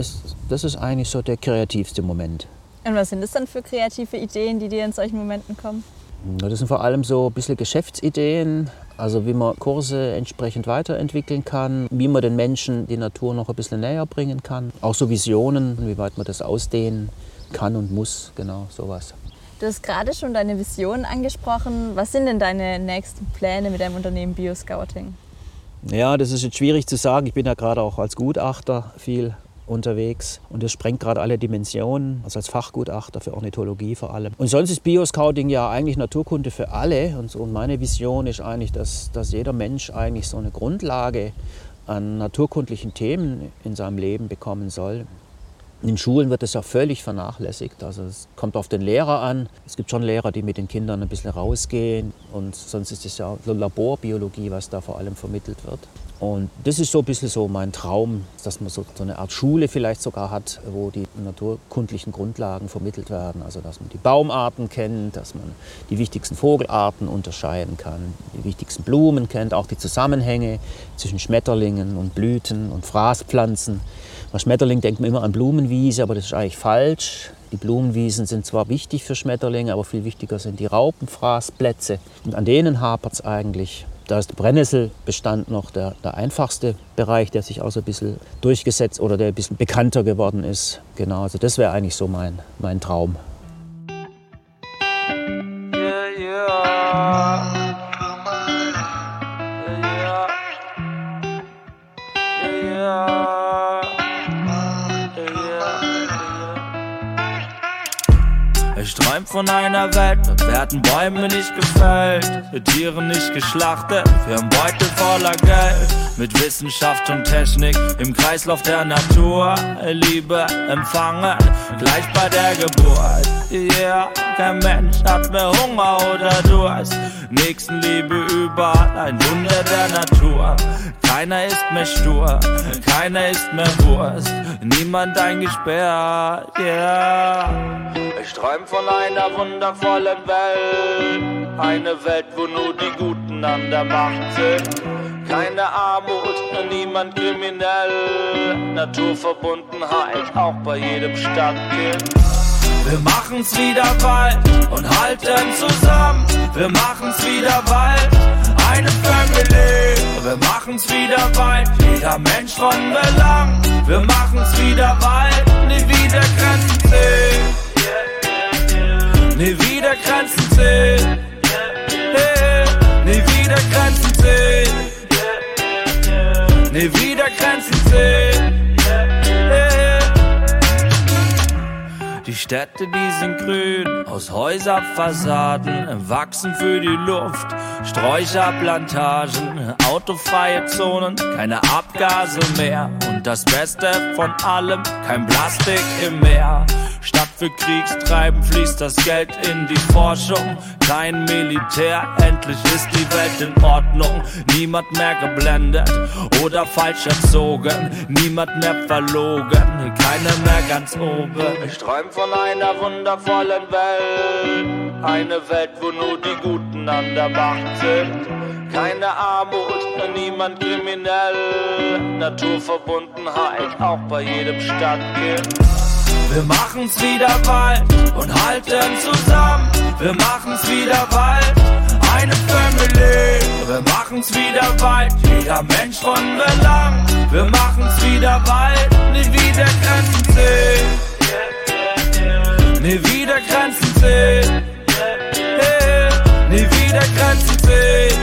Speaker 4: das ist eigentlich so der kreativste Moment.
Speaker 6: Und was sind das dann für kreative Ideen, die dir in solchen Momenten kommen?
Speaker 4: Das sind vor allem so ein bisschen Geschäftsideen, also wie man Kurse entsprechend weiterentwickeln kann, wie man den Menschen die Natur noch ein bisschen näher bringen kann. Auch so Visionen, wie weit man das ausdehnen kann und muss, genau sowas.
Speaker 6: Du hast gerade schon deine Visionen angesprochen. Was sind denn deine nächsten Pläne mit deinem Unternehmen Bioscouting?
Speaker 4: Ja, das ist jetzt schwierig zu sagen. Ich bin ja gerade auch als Gutachter viel unterwegs und das sprengt gerade alle Dimensionen, also als Fachgutachter für Ornithologie vor allem. Und sonst ist Bioscouting ja eigentlich Naturkunde für alle und meine Vision ist eigentlich, dass jeder Mensch eigentlich so eine Grundlage an naturkundlichen Themen in seinem Leben bekommen soll. In den Schulen wird das ja völlig vernachlässigt. Also es kommt auf den Lehrer an. Es gibt schon Lehrer, die mit den Kindern ein bisschen rausgehen. Und sonst ist es ja so Laborbiologie, was da vor allem vermittelt wird. Und das ist so ein bisschen so mein Traum, dass man so eine Art Schule vielleicht sogar hat, wo die naturkundlichen Grundlagen vermittelt werden. Also dass man die Baumarten kennt, dass man die wichtigsten Vogelarten unterscheiden kann, die wichtigsten Blumen kennt, auch die Zusammenhänge zwischen Schmetterlingen und Blüten und Fraßpflanzen. Bei Schmetterling denkt man immer an Blumenwiese, aber das ist eigentlich falsch. Die Blumenwiesen sind zwar wichtig für Schmetterlinge, aber viel wichtiger sind die Raupenfraßplätze. Und an denen hapert es eigentlich. Da ist der Brennnesselbestand noch der einfachste Bereich, der sich auch so ein bisschen durchgesetzt oder der ein bisschen bekannter geworden ist. Genau, also das wäre eigentlich so mein Traum.
Speaker 11: Ich träum von einer Welt, dort werden Bäume nicht gefällt, Tiere nicht geschlachtet, wir haben Beutel voller Geld. Mit Wissenschaft und Technik im Kreislauf der Natur, Liebe empfangen, gleich bei der Geburt. Yeah, kein Mensch hat mehr Hunger oder Durst, Nächstenliebe überall, ein Wunder der Natur. Keiner ist mehr stur, keiner ist mehr Wurst, niemand eingesperrt, yeah. Ich träum von einer wundervollen Welt, eine Welt, wo nur die Guten an der Macht sind. Keine Armut, niemand kriminell, Naturverbundenheit auch bei jedem Stadtkind. Wir machen's wieder bald und halten zusammen, wir machen's wieder bald, eine Family. Wir machen's wieder bald, jeder Mensch von Belang. Wir machen's wieder bald, nie wieder Grenzen sehen. Nie wieder Grenzen sehen, nie wieder Grenzen sehen, nie wieder Grenzen sehen. Die Städte, die sind grün, aus Häuserfassaden, wachsen für die Luft, Sträucherplantagen, autofreie Zonen, keine Abgase mehr. Und das Beste von allem, kein Plastik im Meer. Statt für Kriegstreiben fließt das Geld in die Forschung. Kein Militär, endlich ist die Welt in Ordnung. Niemand mehr geblendet oder falsch erzogen. Niemand mehr verlogen, keiner mehr ganz oben. Ich träum von einer wundervollen Welt. Eine Welt, wo nur die Guten an der Macht sind. Keine Armut, niemand kriminell. Naturverbundenheit auch bei jedem Stadtkind. Wir machen's wieder bald und halten zusammen. Wir machen's wieder bald, eine Family. Wir machen's wieder bald, jeder Mensch von Belang. Wir machen's wieder bald, nie wieder Grenzen sehen. Nie wieder Grenzen sehen. Nie wieder Grenzen sehen.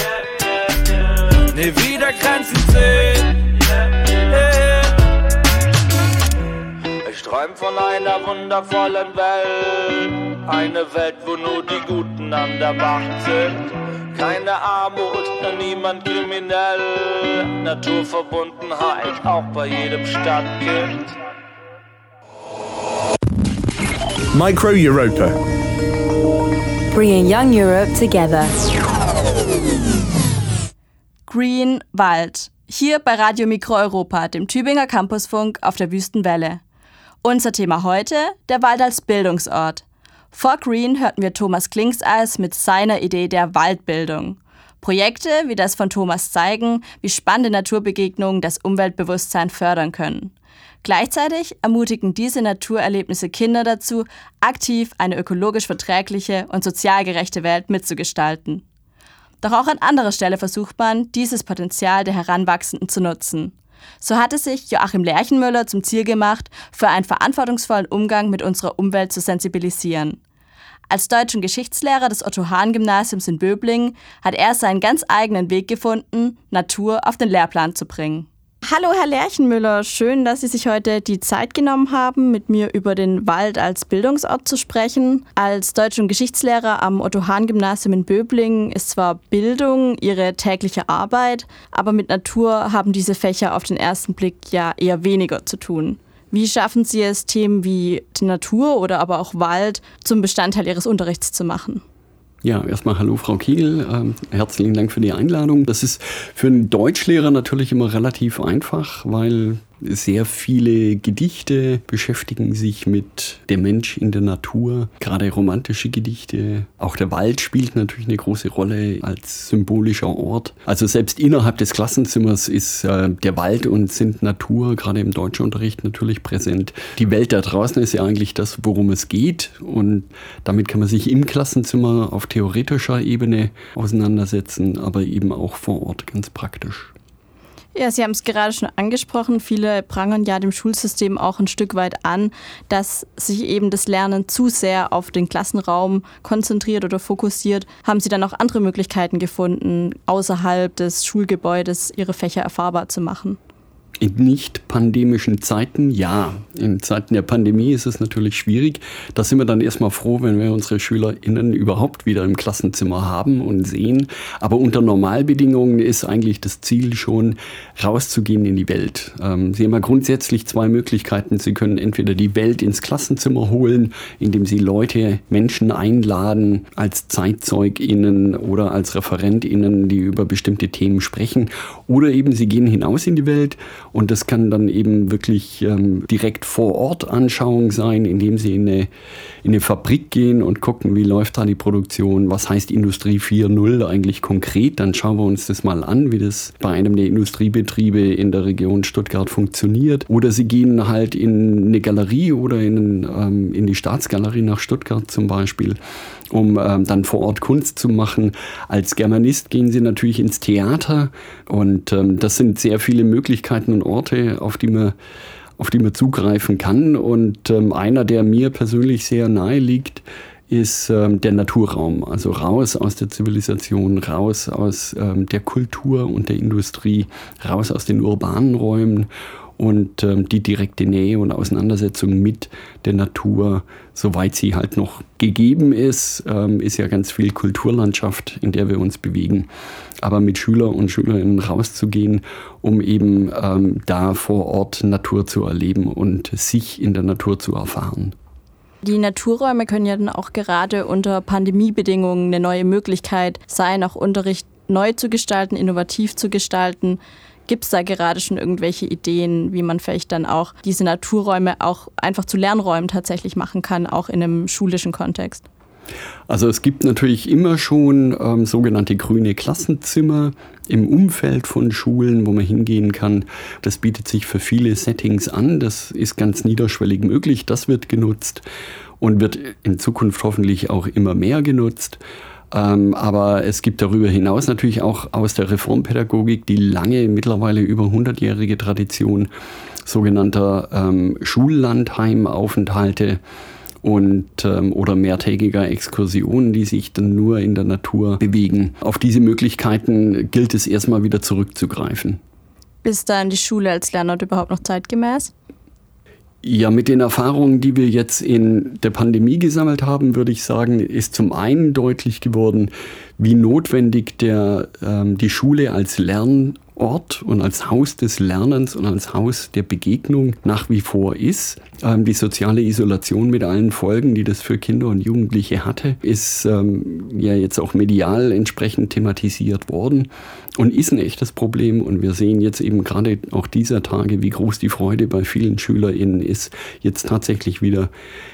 Speaker 11: Nie wieder Grenzen sehen. Ich träum von einer wundervollen Welt, eine Welt, wo nur die Guten an der Macht sind. Keine Armut, niemand kriminell, Naturverbundenheit auch bei jedem Stadtkind.
Speaker 1: Micro Europa.
Speaker 3: Bringing young Europe together.
Speaker 6: Green Wald. Hier bei Radio Mikro Europa, dem Tübinger Campusfunk auf der Wüstenwelle. Unser Thema heute, der Wald als Bildungsort. Vor Green hörten wir Thomas Klingseis mit seiner Idee der Waldbildung. Projekte wie das von Thomas zeigen, wie spannende Naturbegegnungen das Umweltbewusstsein fördern können. Gleichzeitig ermutigen diese Naturerlebnisse Kinder dazu, aktiv eine ökologisch verträgliche und sozial gerechte Welt mitzugestalten. Doch auch an anderer Stelle versucht man, dieses Potenzial der Heranwachsenden zu nutzen. So hatte sich Joachim Lerchenmüller zum Ziel gemacht, für einen verantwortungsvollen Umgang mit unserer Umwelt zu sensibilisieren. Als deutschen Geschichtslehrer des Otto-Hahn-Gymnasiums in Böblingen hat er seinen ganz eigenen Weg gefunden, Natur auf den Lehrplan zu bringen. Hallo Herr Lerchenmüller, schön, dass Sie sich heute die Zeit genommen haben, mit mir über den Wald als Bildungsort zu sprechen. Als Deutsch- und Geschichtslehrer am Otto-Hahn-Gymnasium in Böblingen ist zwar Bildung Ihre tägliche Arbeit, aber mit Natur haben diese Fächer auf den ersten Blick ja eher weniger zu tun. Wie schaffen Sie es, Themen wie die Natur oder aber auch Wald zum Bestandteil Ihres Unterrichts zu machen?
Speaker 15: Ja, erstmal hallo Frau Kiegel, herzlichen Dank für die Einladung. Das ist für einen Deutschlehrer natürlich immer relativ einfach, weil sehr viele Gedichte beschäftigen sich mit dem Mensch in der Natur, gerade romantische Gedichte. Auch der Wald spielt natürlich eine große Rolle als symbolischer Ort. Also selbst innerhalb des Klassenzimmers ist der Wald und sind Natur, gerade im Deutschunterricht, natürlich präsent. Die Welt da draußen ist ja eigentlich das, worum es geht. Und damit kann man sich im Klassenzimmer auf theoretischer Ebene auseinandersetzen, aber eben auch vor Ort ganz praktisch.
Speaker 6: Ja, Sie haben es gerade schon angesprochen. Viele prangern ja dem Schulsystem auch ein Stück weit an, dass sich eben das Lernen zu sehr auf den Klassenraum konzentriert oder fokussiert. Haben Sie dann auch andere Möglichkeiten gefunden, außerhalb des Schulgebäudes Ihre Fächer erfahrbar zu machen?
Speaker 15: In nicht-pandemischen Zeiten, ja. In Zeiten der Pandemie ist es natürlich schwierig. Da sind wir dann erstmal froh, wenn wir unsere SchülerInnen überhaupt wieder im Klassenzimmer haben und sehen. Aber unter Normalbedingungen ist eigentlich das Ziel schon, rauszugehen in die Welt. Sie haben ja grundsätzlich zwei Möglichkeiten. Sie können entweder die Welt ins Klassenzimmer holen, indem Sie Menschen einladen als ZeitzeugInnen oder als ReferentInnen, die über bestimmte Themen sprechen. Oder eben Sie gehen hinaus in die Welt. Und das kann dann eben wirklich direkt vor Ort Anschauung sein, indem Sie in eine Fabrik gehen und gucken, wie läuft da die Produktion, was heißt Industrie 4.0 eigentlich konkret. Dann schauen wir uns das mal an, wie das bei einem der Industriebetriebe in der Region Stuttgart funktioniert. Oder Sie gehen halt in eine Galerie oder in die Staatsgalerie nach Stuttgart zum Beispiel, um dann vor Ort Kunst zu machen. Als Germanist gehen Sie natürlich ins Theater und das sind sehr viele Möglichkeiten und Orte, auf die man zugreifen kann. Und einer, der mir persönlich sehr nahe liegt, ist der Naturraum. Also raus aus der Zivilisation, raus aus der Kultur und der Industrie, raus aus den urbanen Räumen. Und die direkte Nähe und Auseinandersetzung mit der Natur, soweit sie halt noch gegeben ist, ist ja ganz viel Kulturlandschaft, in der wir uns bewegen. Aber mit Schüler und Schülerinnen rauszugehen, um eben da vor Ort Natur zu erleben und sich in der Natur zu erfahren.
Speaker 6: Die Naturräume können ja dann auch gerade unter Pandemiebedingungen eine neue Möglichkeit sein, auch Unterricht neu zu gestalten, innovativ zu gestalten. Gibt es da gerade schon irgendwelche Ideen, wie man vielleicht dann auch diese Naturräume auch einfach zu Lernräumen tatsächlich machen kann, auch in einem schulischen Kontext?
Speaker 15: Also es gibt natürlich immer schon sogenannte grüne Klassenzimmer im Umfeld von Schulen, wo man hingehen kann. Das bietet sich für viele Settings an. Das ist ganz niederschwellig möglich. Das wird genutzt und wird in Zukunft hoffentlich auch immer mehr genutzt. Aber es gibt darüber hinaus natürlich auch aus der Reformpädagogik die lange, mittlerweile über 100-jährige Tradition sogenannter Schullandheimaufenthalte und oder mehrtägiger Exkursionen, die sich dann nur in der Natur bewegen. Auf diese Möglichkeiten gilt es erstmal wieder zurückzugreifen.
Speaker 6: Ist dann die Schule als Lernort überhaupt noch zeitgemäß?
Speaker 15: Ja, mit den Erfahrungen, die wir jetzt in der Pandemie gesammelt haben, würde ich sagen, ist zum einen deutlich geworden, wie notwendig die Schule als Lernort und als Haus des Lernens und als Haus der Begegnung nach wie vor ist. Die soziale Isolation mit allen Folgen, die das für Kinder und Jugendliche hatte, ist ja jetzt auch medial entsprechend thematisiert worden und ist ein echtes Problem. Und wir sehen jetzt eben gerade auch dieser Tage, wie groß die Freude bei vielen SchülerInnen ist, jetzt tatsächlich wieder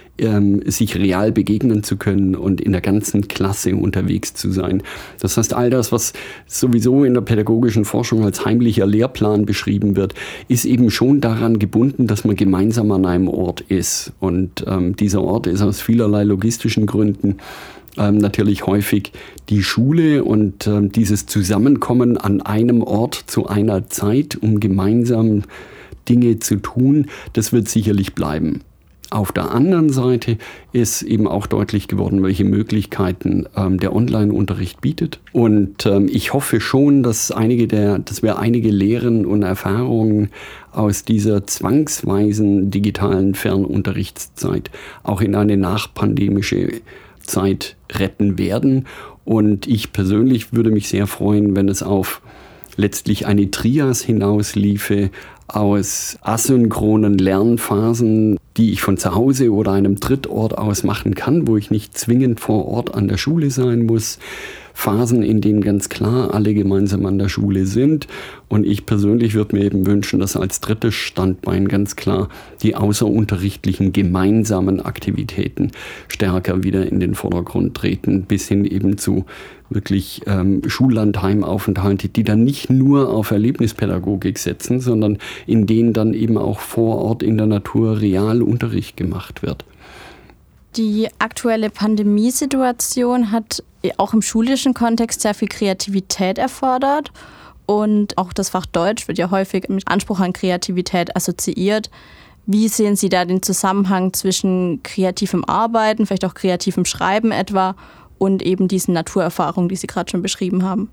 Speaker 15: sich real begegnen zu können und in der ganzen Klasse unterwegs zu sein. Das heißt, all das, was sowieso in der pädagogischen Forschung als heimlicher Lehrplan beschrieben wird, ist eben schon daran gebunden, dass man gemeinsam an einem Ort ist. Und dieser Ort ist aus vielerlei logistischen Gründen natürlich häufig die Schule und dieses Zusammenkommen an einem Ort zu einer Zeit, um gemeinsam Dinge zu tun, das wird sicherlich bleiben. Auf der anderen Seite ist eben auch deutlich geworden, welche Möglichkeiten der Online-Unterricht bietet. Und ich hoffe schon, dass wir einige Lehren und Erfahrungen aus dieser zwangsweisen digitalen Fernunterrichtszeit auch in eine nachpandemische Zeit retten werden. Und ich persönlich würde mich sehr freuen, wenn es auf letztlich eine Trias hinausliefe aus asynchronen Lernphasen, die ich von zu Hause oder einem Drittort aus machen kann, wo ich nicht zwingend vor Ort an der Schule sein muss. Phasen, in denen ganz klar alle gemeinsam an der Schule sind. Und ich persönlich würde mir eben wünschen, dass als drittes Standbein ganz klar die außerunterrichtlichen gemeinsamen Aktivitäten stärker wieder in den Vordergrund treten, bis hin eben zu wirklich Schullandheimaufenthalte, die dann nicht nur auf Erlebnispädagogik setzen, sondern in denen dann eben auch vor Ort in der Natur real Unterricht gemacht wird.
Speaker 6: Die aktuelle Pandemiesituation hat auch im schulischen Kontext sehr viel Kreativität erfordert. Und auch das Fach Deutsch wird ja häufig mit Anspruch an Kreativität assoziiert. Wie sehen Sie da den Zusammenhang zwischen kreativem Arbeiten, vielleicht auch kreativem Schreiben etwa, und eben diesen Naturerfahrungen, die Sie gerade schon beschrieben haben?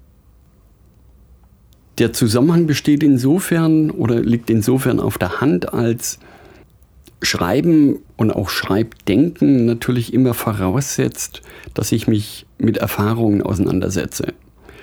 Speaker 15: Der Zusammenhang besteht insofern oder liegt insofern auf der Hand, als Schreiben und auch Schreibdenken natürlich immer voraussetzt, dass ich mich mit Erfahrungen auseinandersetze.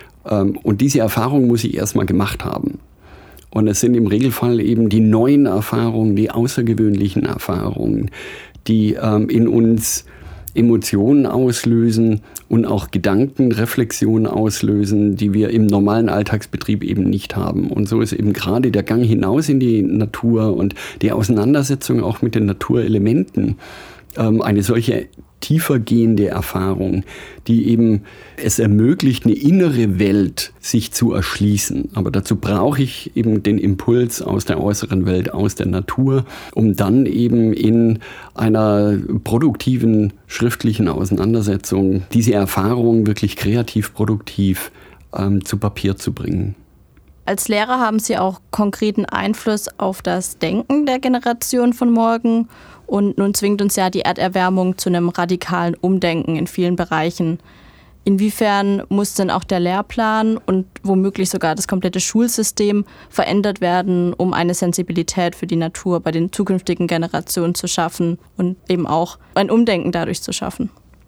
Speaker 15: Und diese Erfahrung muss ich erstmal gemacht haben. Und es sind im Regelfall eben die neuen Erfahrungen, die außergewöhnlichen Erfahrungen, die in uns Emotionen auslösen und auch Gedanken, Reflexionen auslösen, die wir im normalen Alltagsbetrieb eben nicht haben. Und so ist eben gerade der Gang hinaus in die Natur und die Auseinandersetzung auch mit den Naturelementen eine solche tiefergehende Erfahrung, die eben es ermöglicht, eine innere Welt sich zu erschließen. Aber dazu brauche ich eben den Impuls aus der äußeren Welt, aus der Natur, um dann eben in einer produktiven schriftlichen Auseinandersetzung diese Erfahrung wirklich kreativ, produktiv zu Papier zu bringen.
Speaker 6: Als Lehrer haben Sie auch konkreten Einfluss auf das Denken der Generation von morgen. Und nun zwingt uns ja die Erderwärmung zu einem radikalen Umdenken in vielen Bereichen. Inwiefern muss denn auch der Lehrplan und womöglich sogar das komplette Schulsystem verändert werden, um eine Sensibilität für die Natur bei den zukünftigen Generationen zu schaffen und eben auch ein Umdenken dadurch zu schaffen?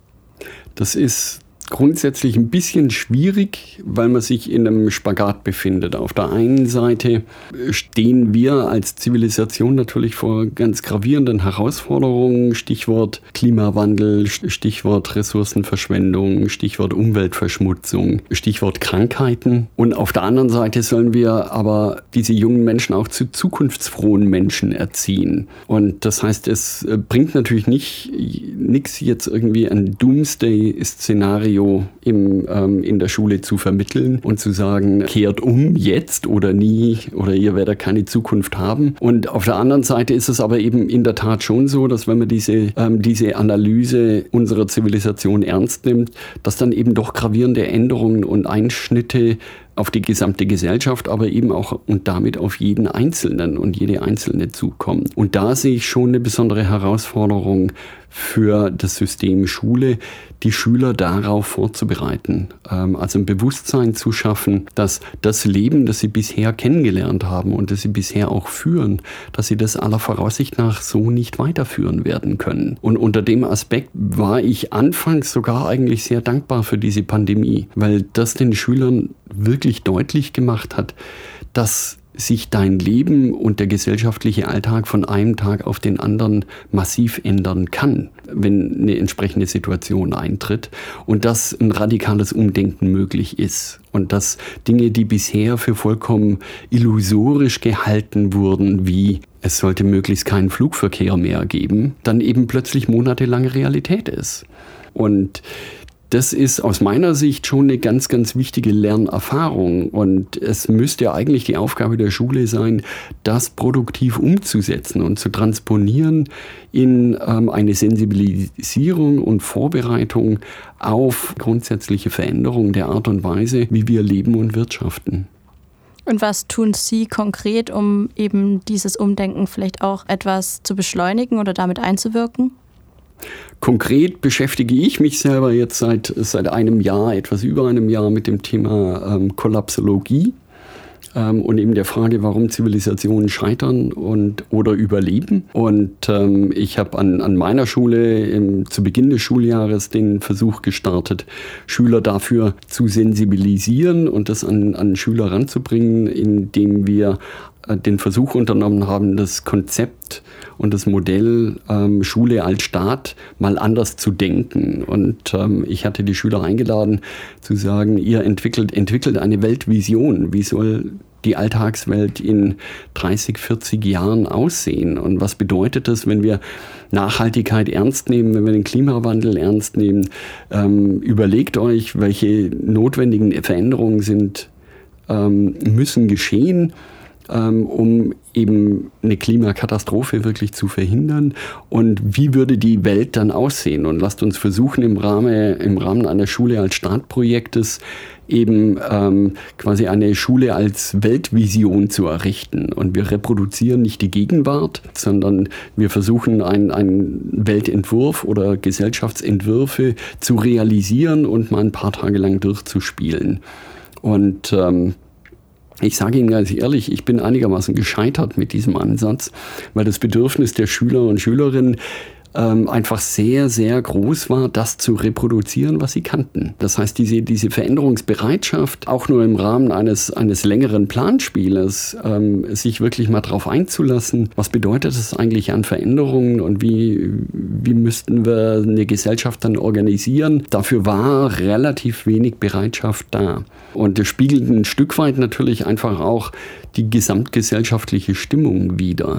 Speaker 15: Das ist grundsätzlich ein bisschen schwierig, weil man sich in einem Spagat befindet. Auf der einen Seite stehen wir als Zivilisation natürlich vor ganz gravierenden Herausforderungen, Stichwort Klimawandel, Stichwort Ressourcenverschwendung, Stichwort Umweltverschmutzung, Stichwort Krankheiten. Und auf der anderen Seite sollen wir aber diese jungen Menschen auch zu zukunftsfrohen Menschen erziehen. Und das heißt, es bringt natürlich nichts jetzt irgendwie ein Doomsday-Szenario in der Schule zu vermitteln und zu sagen, kehrt um jetzt oder nie oder ihr werdet keine Zukunft haben. Und auf der anderen Seite ist es aber eben in der Tat schon so, dass wenn man diese Analyse unserer Zivilisation ernst nimmt, dass dann eben doch gravierende Änderungen und Einschnitte auf die gesamte Gesellschaft, aber eben auch und damit auf jeden Einzelnen und jede Einzelne zukommen. Und da sehe ich schon eine besondere Herausforderung für das System Schule, die Schüler darauf vorzubereiten. Also ein Bewusstsein zu schaffen, dass das Leben, das sie bisher kennengelernt haben und das sie bisher auch führen, dass sie das aller Voraussicht nach so nicht weiterführen werden können. Und unter dem Aspekt war ich anfangs sogar eigentlich sehr dankbar für diese Pandemie, weil das den Schülern wirklich deutlich gemacht hat, dass sich dein Leben und der gesellschaftliche Alltag von einem Tag auf den anderen massiv ändern kann, wenn eine entsprechende Situation eintritt und dass ein radikales Umdenken möglich ist und dass Dinge, die bisher für vollkommen illusorisch gehalten wurden, wie es sollte möglichst keinen Flugverkehr mehr geben, dann eben plötzlich monatelange Realität ist. Und das ist aus meiner Sicht schon eine ganz, ganz wichtige Lernerfahrung. Und es müsste ja eigentlich die Aufgabe der Schule sein, das produktiv umzusetzen und zu transponieren in eine Sensibilisierung und Vorbereitung auf grundsätzliche Veränderungen der Art und Weise, wie wir leben und wirtschaften.
Speaker 6: Und was tun Sie konkret, um eben dieses Umdenken vielleicht auch etwas zu beschleunigen oder damit einzuwirken?
Speaker 15: Konkret beschäftige ich mich selber jetzt seit einem Jahr, etwas über einem Jahr mit dem Thema Kollapsologie und eben der Frage, warum Zivilisationen scheitern oder überleben. Und ich habe an meiner Schule zu Beginn des Schuljahres den Versuch gestartet, Schüler dafür zu sensibilisieren und das an Schüler ranzubringen, indem wir den Versuch unternommen haben, das Konzept und das Modell Schule als Staat mal anders zu denken. Und ich hatte die Schüler eingeladen zu sagen, ihr entwickelt eine Weltvision. Wie soll die Alltagswelt in 30, 40 Jahren aussehen? Und was bedeutet das, wenn wir Nachhaltigkeit ernst nehmen, wenn wir den Klimawandel ernst nehmen? Überlegt euch, welche notwendigen Veränderungen müssen geschehen, um eben eine Klimakatastrophe wirklich zu verhindern. Und wie würde die Welt dann aussehen? Und lasst uns versuchen, im Rahmen einer Schule als Startprojektes eben quasi eine Schule als Weltvision zu errichten. Und wir reproduzieren nicht die Gegenwart, sondern wir versuchen, einen Weltentwurf oder Gesellschaftsentwürfe zu realisieren und mal ein paar Tage lang durchzuspielen. Und ich sage Ihnen ganz ehrlich, ich bin einigermaßen gescheitert mit diesem Ansatz, weil das Bedürfnis der Schüler und Schülerinnen einfach sehr, sehr groß war, das zu reproduzieren, was sie kannten. Das heißt, diese Veränderungsbereitschaft, auch nur im Rahmen eines längeren Planspieles, sich wirklich mal drauf einzulassen, was bedeutet es eigentlich an Veränderungen und wie müssten wir eine Gesellschaft dann organisieren, dafür war relativ wenig Bereitschaft da. Und das spiegelt ein Stück weit natürlich einfach auch die gesamtgesellschaftliche Stimmung wider.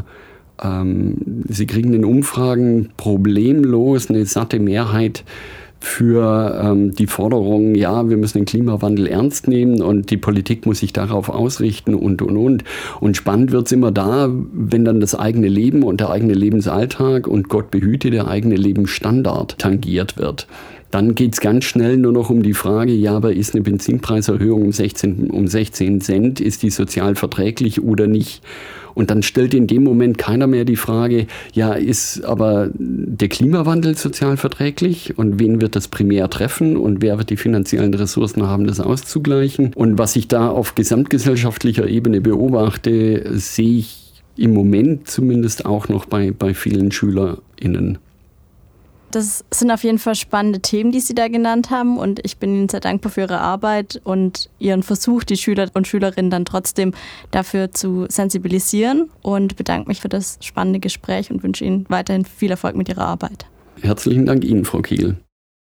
Speaker 15: Sie kriegen in Umfragen problemlos eine satte Mehrheit für die Forderung, ja, wir müssen den Klimawandel ernst nehmen und die Politik muss sich darauf ausrichten und. Und spannend wird es immer da, wenn dann das eigene Leben und der eigene Lebensalltag und Gott behüte, der eigene Lebensstandard tangiert wird. Dann geht es ganz schnell nur noch um die Frage, ja, aber ist eine Benzinpreiserhöhung um 16 Cent, ist die sozial verträglich oder nicht? Und dann stellt in dem Moment keiner mehr die Frage, ja, ist aber der Klimawandel sozial verträglich und wen wird das primär treffen und wer wird die finanziellen Ressourcen haben, das auszugleichen? Und was ich da auf gesamtgesellschaftlicher Ebene beobachte, sehe ich im Moment zumindest auch noch bei vielen SchülerInnen.
Speaker 6: Das sind auf jeden Fall spannende Themen, die Sie da genannt haben und ich bin Ihnen sehr dankbar für Ihre Arbeit und Ihren Versuch, die Schüler und Schülerinnen dann trotzdem dafür zu sensibilisieren und bedanke mich für das spannende Gespräch und wünsche Ihnen weiterhin viel Erfolg mit Ihrer Arbeit.
Speaker 15: Herzlichen Dank Ihnen, Frau Kehl.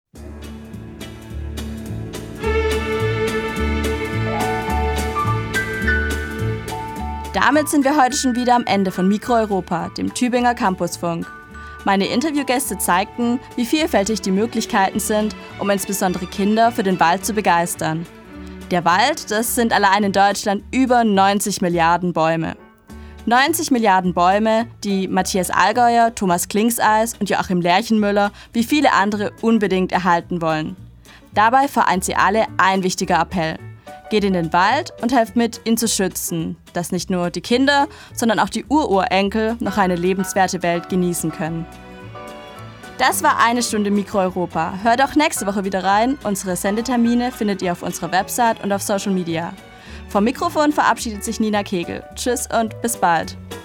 Speaker 6: Damit sind wir heute schon wieder am Ende von Mikro Europa, dem Tübinger Campusfunk. Meine Interviewgäste zeigten, wie vielfältig die Möglichkeiten sind, um insbesondere Kinder für den Wald zu begeistern. Der Wald, das sind allein in Deutschland über 90 Milliarden Bäume. 90 Milliarden Bäume, die Matthias Allgäuer, Thomas Klingseis und Joachim Lerchenmüller wie viele andere unbedingt erhalten wollen. Dabei vereint sie alle ein wichtiger Appell. Geht in den Wald und helft mit, ihn zu schützen, dass nicht nur die Kinder, sondern auch die Ururenkel noch eine lebenswerte Welt genießen können. Das war eine Stunde Mikro Europa. Hört auch nächste Woche wieder rein. Unsere Sendetermine findet ihr auf unserer Website und auf Social Media. Vom Mikrofon verabschiedet sich Nina Kegel. Tschüss und bis bald.